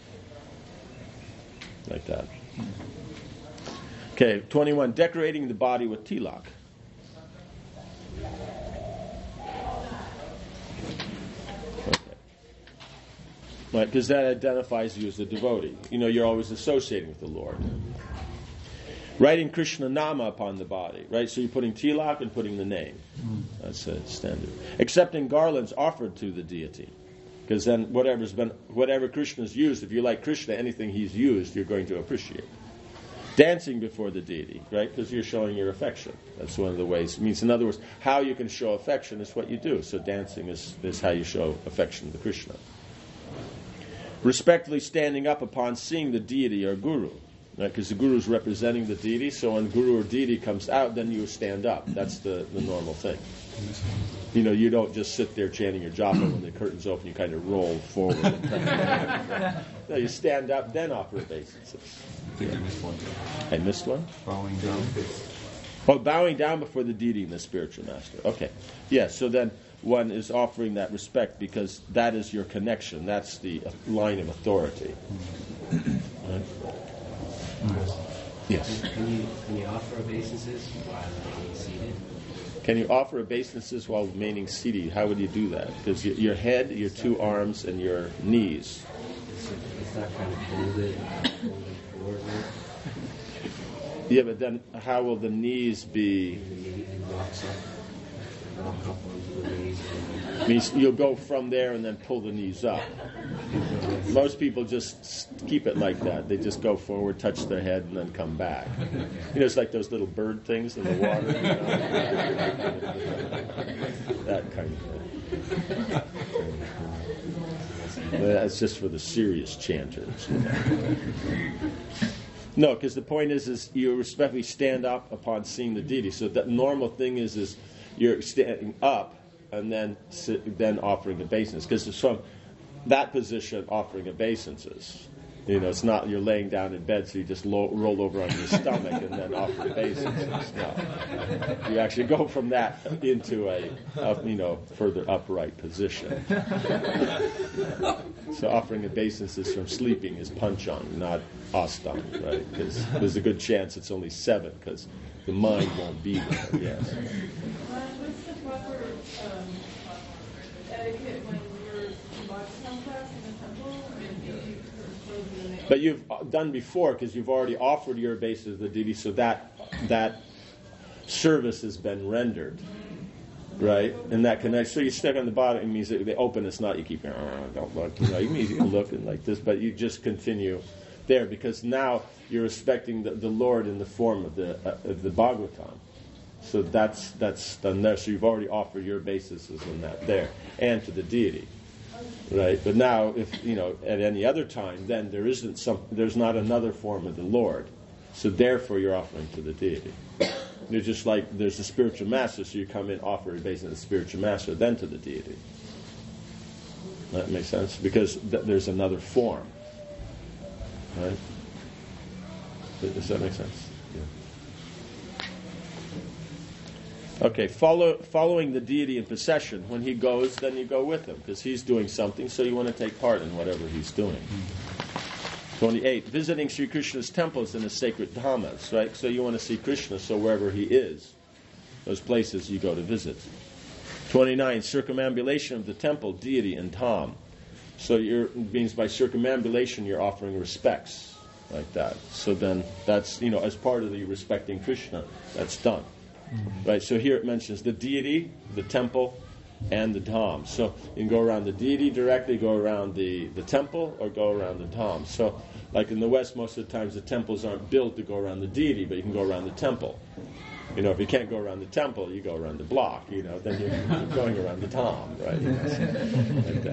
like that. Okay, twenty-one, decorating the body with tilak. Okay. Right, because that identifies you as a devotee. You know, you're always associating with the Lord. Writing Krishna Nama upon the body, right? So you're putting tilak and putting the name. That's a standard. Accepting garlands offered to the deity. Because then whatever's been, whatever Krishna's used, if you like Krishna, anything he's used, you're going to appreciate. Dancing before the deity, right? Because you're showing your affection. That's one of the ways. It means, in other words, how you can show affection is what you do. So dancing is, is how you show affection to Krishna. Respectfully standing up upon seeing the deity or guru, right? Because the guru is representing the deity. So when guru or deity comes out, then you stand up. That's the, the normal thing. You know, you don't just sit there chanting your japa when the curtains open. You kind of roll forward. And no, you stand up, then offer obeisances. I think yeah. I missed one. I missed one? Bowing down. Oh, bowing down before the deity and the spiritual master. Okay. Yeah, so then one is offering that respect because that is your connection. That's the line of authority. Right? Yes. Can you, can you offer obeisances while being seated? Can you offer obeisances while remaining seated? How would you do that? Because your head, your two arms, and your knees. It's not kind of folded, folded forward. Yeah, but then how will the knees be? Walks up, walk up onto the knees. Means you'll go from there and then pull the knees up. Most people just keep it like that. They just go forward, touch their head, and then come back. You know, it's like those little bird things in the water. You know? That kind of thing. That's just for the serious chanters. You know? No, because the point is, is you respectfully stand up upon seeing the deity. So the normal thing is, is you're standing up and then sit, then offering obeisances. Because it's from that position offering obeisances. You know, it's not you're laying down in bed, so you just lo- roll over on your stomach and then offer obeisances. No. You actually go from that into a, a you know, further upright position. So offering obeisances from sleeping is panchang, not ashtang, right? Because there's a good chance it's only seven, because the mind won't be there. Yes. What's the proper um, etiquette when you're in Bhagavatam class in the temple? But you've done before, because you've already offered your obeisance to the deity, so that that service has been rendered, right? And that connects. So you stick on the bottom. It means that they open. It's not you keep. Oh, don't look. You know, you mean you can look and like this, but you just continue there, because now you're respecting the, the Lord in the form of the uh, of the Bhagavatam. So that's that's done there. So you've already offered your obeisances in that there, and to the deity. Right, but now, if you know, at any other time, then there isn't some. There's not another form of the Lord, so therefore you're offering to the deity. You're just like there's a spiritual master, so you come in, offer based on the spiritual master, then to the deity. That makes sense, because th- there's another form. Right? Does that make sense? Yeah. Okay, follow, following the deity in procession. When he goes, then you go with him, because he's doing something, so you want to take part in whatever he's doing. twenty-eight, visiting Sri Krishna's temples in the sacred dhammas, right? So you want to see Krishna, so wherever he is, those places you go to visit. twenty-nine, circumambulation of the temple, deity, and dham. So it means by circumambulation you're offering respects, like that. So then that's, you know, as part of the respecting Krishna, that's done. Right, so here it mentions the deity, the temple, and the dham. So you can go around the deity directly, go around the, the temple, or go around the dham. So, like in the West, most of the times the temples aren't built to go around the deity, but you can go around the temple. You know, if you can't go around the temple, you go around the block. You know, then you're going around the dham, right? You know, so, like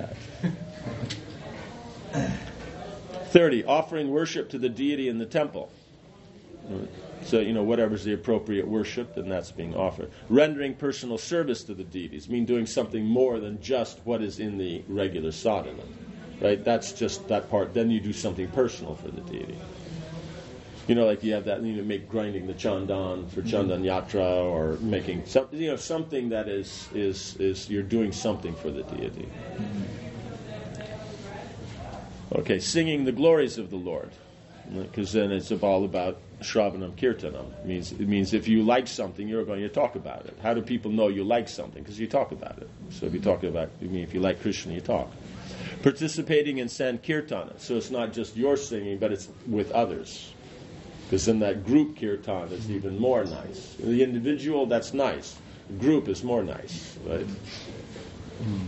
that. thirty, offering worship to the deity in the temple. Right. So, you know, whatever's the appropriate worship, then that's being offered. Rendering personal service to the deities, mean doing something more than just what is in the regular sadhana. Right? That's just that part. Then you do something personal for the deity. You know, like you have that, you know, make grinding the chandan for chandan yatra, or making some, you know, something that is, is, is you're doing something for the deity. Okay, singing the glories of the Lord. Because then it's all about Shravanam Kirtanam. It means, it means if you like something, you're going to talk about it. How do people know you like something? Because you talk about it. So if you talk about, I mean, if you like Krishna, you talk. Participating in Sankirtana. So it's not just your singing, but it's with others. Because then that group kirtan is even more nice. The individual, that's nice. The group is more nice, right? Mm.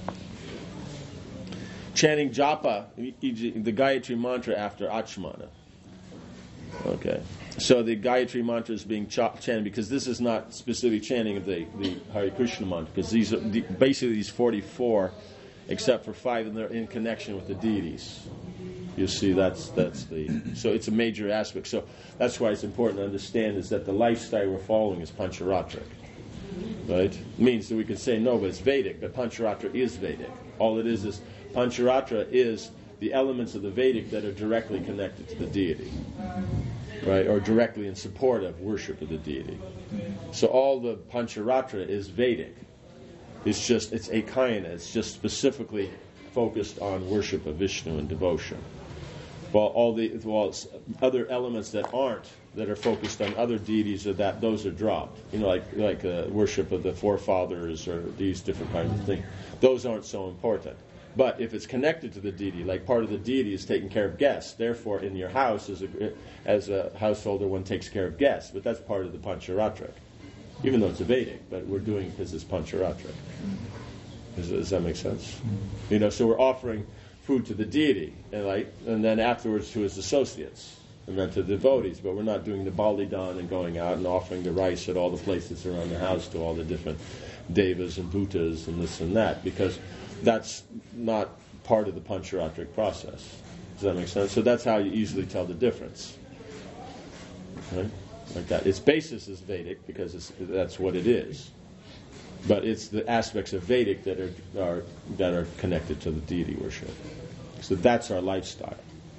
Chanting japa, the Gayatri mantra after Achmana. Okay. So the Gayatri mantra is being ch- chanted, because this is not specific chanting of the, the Hare Krishna mantra, because these are the, basically these forty-four, except for five, and they're in connection with the deities. You see, that's that's the so it's a major aspect. So that's why it's important to understand is that the lifestyle we're following is Pancharatric. Right? It means that we can say no, but it's Vedic, but Pancharatra is Vedic. All it is is Pancharatra is the elements of the Vedic that are directly connected to the deity, right, or directly in support of worship of the deity. So all the Pancharatra is Vedic. It's just, it's Ekayana. It's just specifically focused on worship of Vishnu and devotion. While all the while other elements that aren't, that are focused on other deities, or that those are dropped. You know, like like uh, worship of the forefathers or these different kinds of things. Those aren't so important. But if it's connected to the deity, like part of the deity is taking care of guests, therefore in your house as a, as a householder one takes care of guests, but that's part of the Pancharatric. Even though it's a Vedic, but we're doing it because it's Pancharatric. Does, does that make sense? You know, so we're offering food to the deity, and like, and then afterwards to his associates, and then to the devotees, but we're not doing the Balidan and going out and offering the rice at all the places around the house to all the different devas and bhutas and this and that, because that's not part of the Pancharatric process. Does that make sense? So that's how you easily tell the difference. Right? Like that. Its basis is Vedic, because it's, that's what it is. But it's the aspects of Vedic that are, are that are connected to the deity worship. So that's our lifestyle.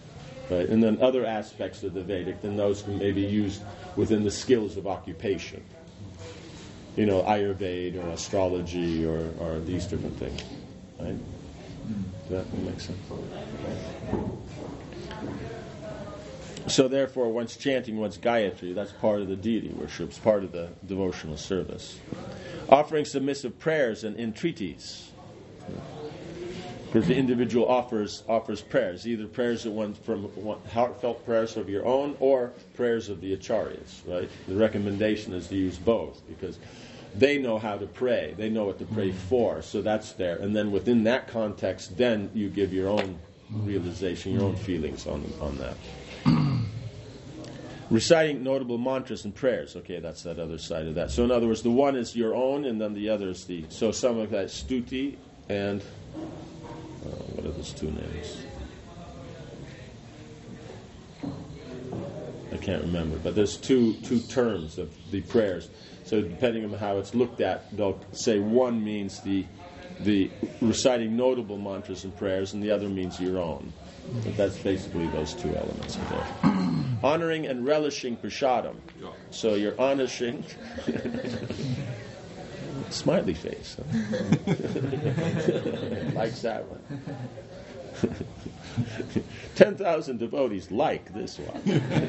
Right? And then other aspects of the Vedic, then those can maybe used within the skills of occupation. You know, Ayurveda or astrology or, or these different things. Right? Does that make sense? So therefore, one's chanting one's Gayatri, that's part of the deity worship, it's part of the devotional service. Offering submissive prayers and entreaties. Because the individual offers offers prayers, either prayers that one from one, heartfelt prayers of your own or prayers of the acharyas, right? The recommendation is to use both because they know how to pray. They know what to pray for, so that's there. And then within that context, then you give your own realization, your own feelings on on that. Reciting notable mantras and prayers. Okay, that's that other side of that. So in other words, the one is your own, and then the other is the... So some of that stuti and... Uh, what are those two names? I can't remember, but there's two two terms of the prayers. So depending on how it's looked at, they'll say one means the the reciting notable mantras and prayers, and the other means your own. But that's basically those two elements of there. Honoring and relishing prashadam. So you're honoring. Smiley face. Huh? Likes that one. Ten thousand devotees like this one.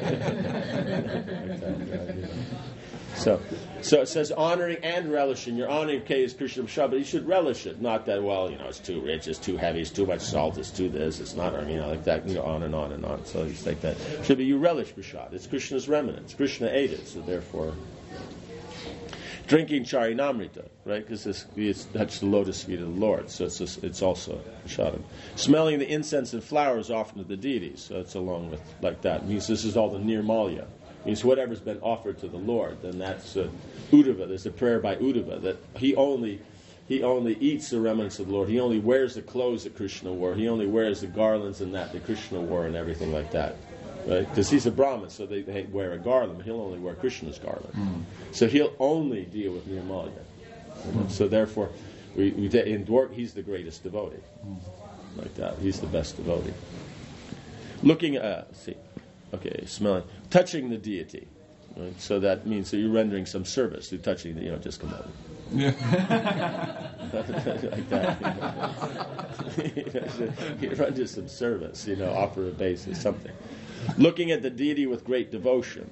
So, so it says honoring and relishing. You're honoring K is Krishna Prasad, but you should relish it. Not that, well, you know, it's too rich, it's too heavy, it's too much salt, it's too this, it's not, you know, like that, you know, on and on and on. So it's like that. Should be you relish Prasad. It's Krishna's remnants. Krishna ate it, so therefore. Drinking Charinamrita, right? Because that's the lotus feet of the Lord, so it's just, it's also Prashadam. Smelling the incense and flowers offered to the deities, so it's along with like that. It means this is all the Nirmalya. It means whatever's been offered to the Lord, then that's uh, Uddhava. There's a prayer by Uddhava that he only he only eats the remnants of the Lord. He only wears the clothes that Krishna wore. He only wears the garlands and that that Krishna wore and everything like that. Right? Because he's a Brahmin, so they, they wear a garland, but he'll only wear Krishna's garland. Mm. So he'll only deal with Nirmalya. Mm. So therefore, we, we in Dwarka, he's the greatest devotee. Mm. Like that. He's the best devotee. Looking at, uh, let's see, okay, smelling, touching the deity. Right? So that means that you're rendering some service. You're touching the, you know, just come on. Yeah. Like that. You know, you render some service, you know, offer a base or something. Looking at the deity with great devotion.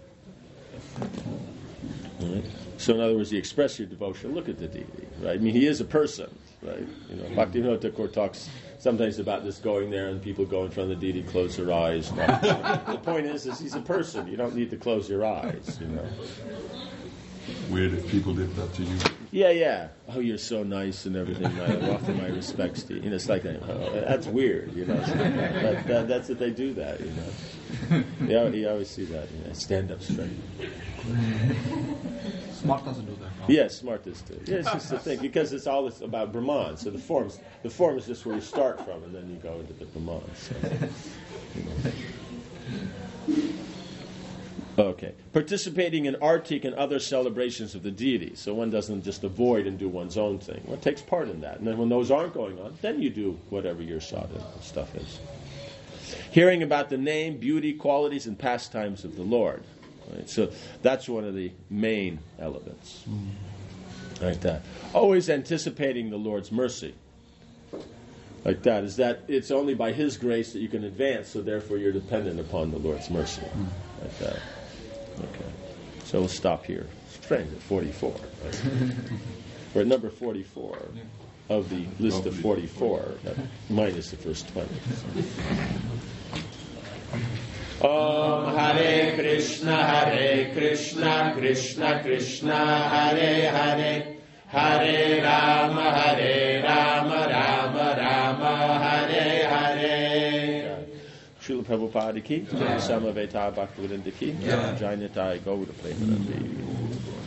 Right? So in other words, you express your devotion. Look at the deity, right? I mean, he is a person, right? You know, Bhaktivinoda Thakur talks sometimes about this going there and people go in front of the deity, close their eyes. The point is, is he's a person. You don't need to close your eyes, you know. Weird if people did that to you. Yeah, yeah. Oh, you're so nice and everything. I offer my respects to you. You know, it's like, oh, that's weird, you know. But that, that's what they do that, you know. Yeah, you always see that, you know. Stand up straight. Smart doesn't do that. Huh? Yeah, smart does too. Yeah, it's just the thing. Because it's all this about Brahman. So the forms, the form is just where you start from, and then you go into the Brahman. So, you know. Okay. Participating in Artik and other celebrations of the deity. So one doesn't just avoid and do one's own thing. One takes part in that. And then when those aren't going on, then you do whatever your sadhana stuff is. Hearing about the name, beauty, qualities, and pastimes of the Lord. Right? So that's one of the main elements. Mm. Like that. Always anticipating the Lord's mercy. Like that. Is that it's only by His grace that you can advance, so therefore you're dependent upon the Lord's mercy. Mm. Like that. Okay, so we'll stop here. Strange at forty-four. Right? We're at number forty-four of the list of forty-four, minus the first twenty. Om Hare Krishna, Hare Krishna, Krishna Krishna, Hare Hare, Hare Rama, Hare Rama, Rama Rama, Hare Hare. Srila Prabhupada ki, Samaveta Bhaktivedanta ki, Jainatai Gauda Premanandi.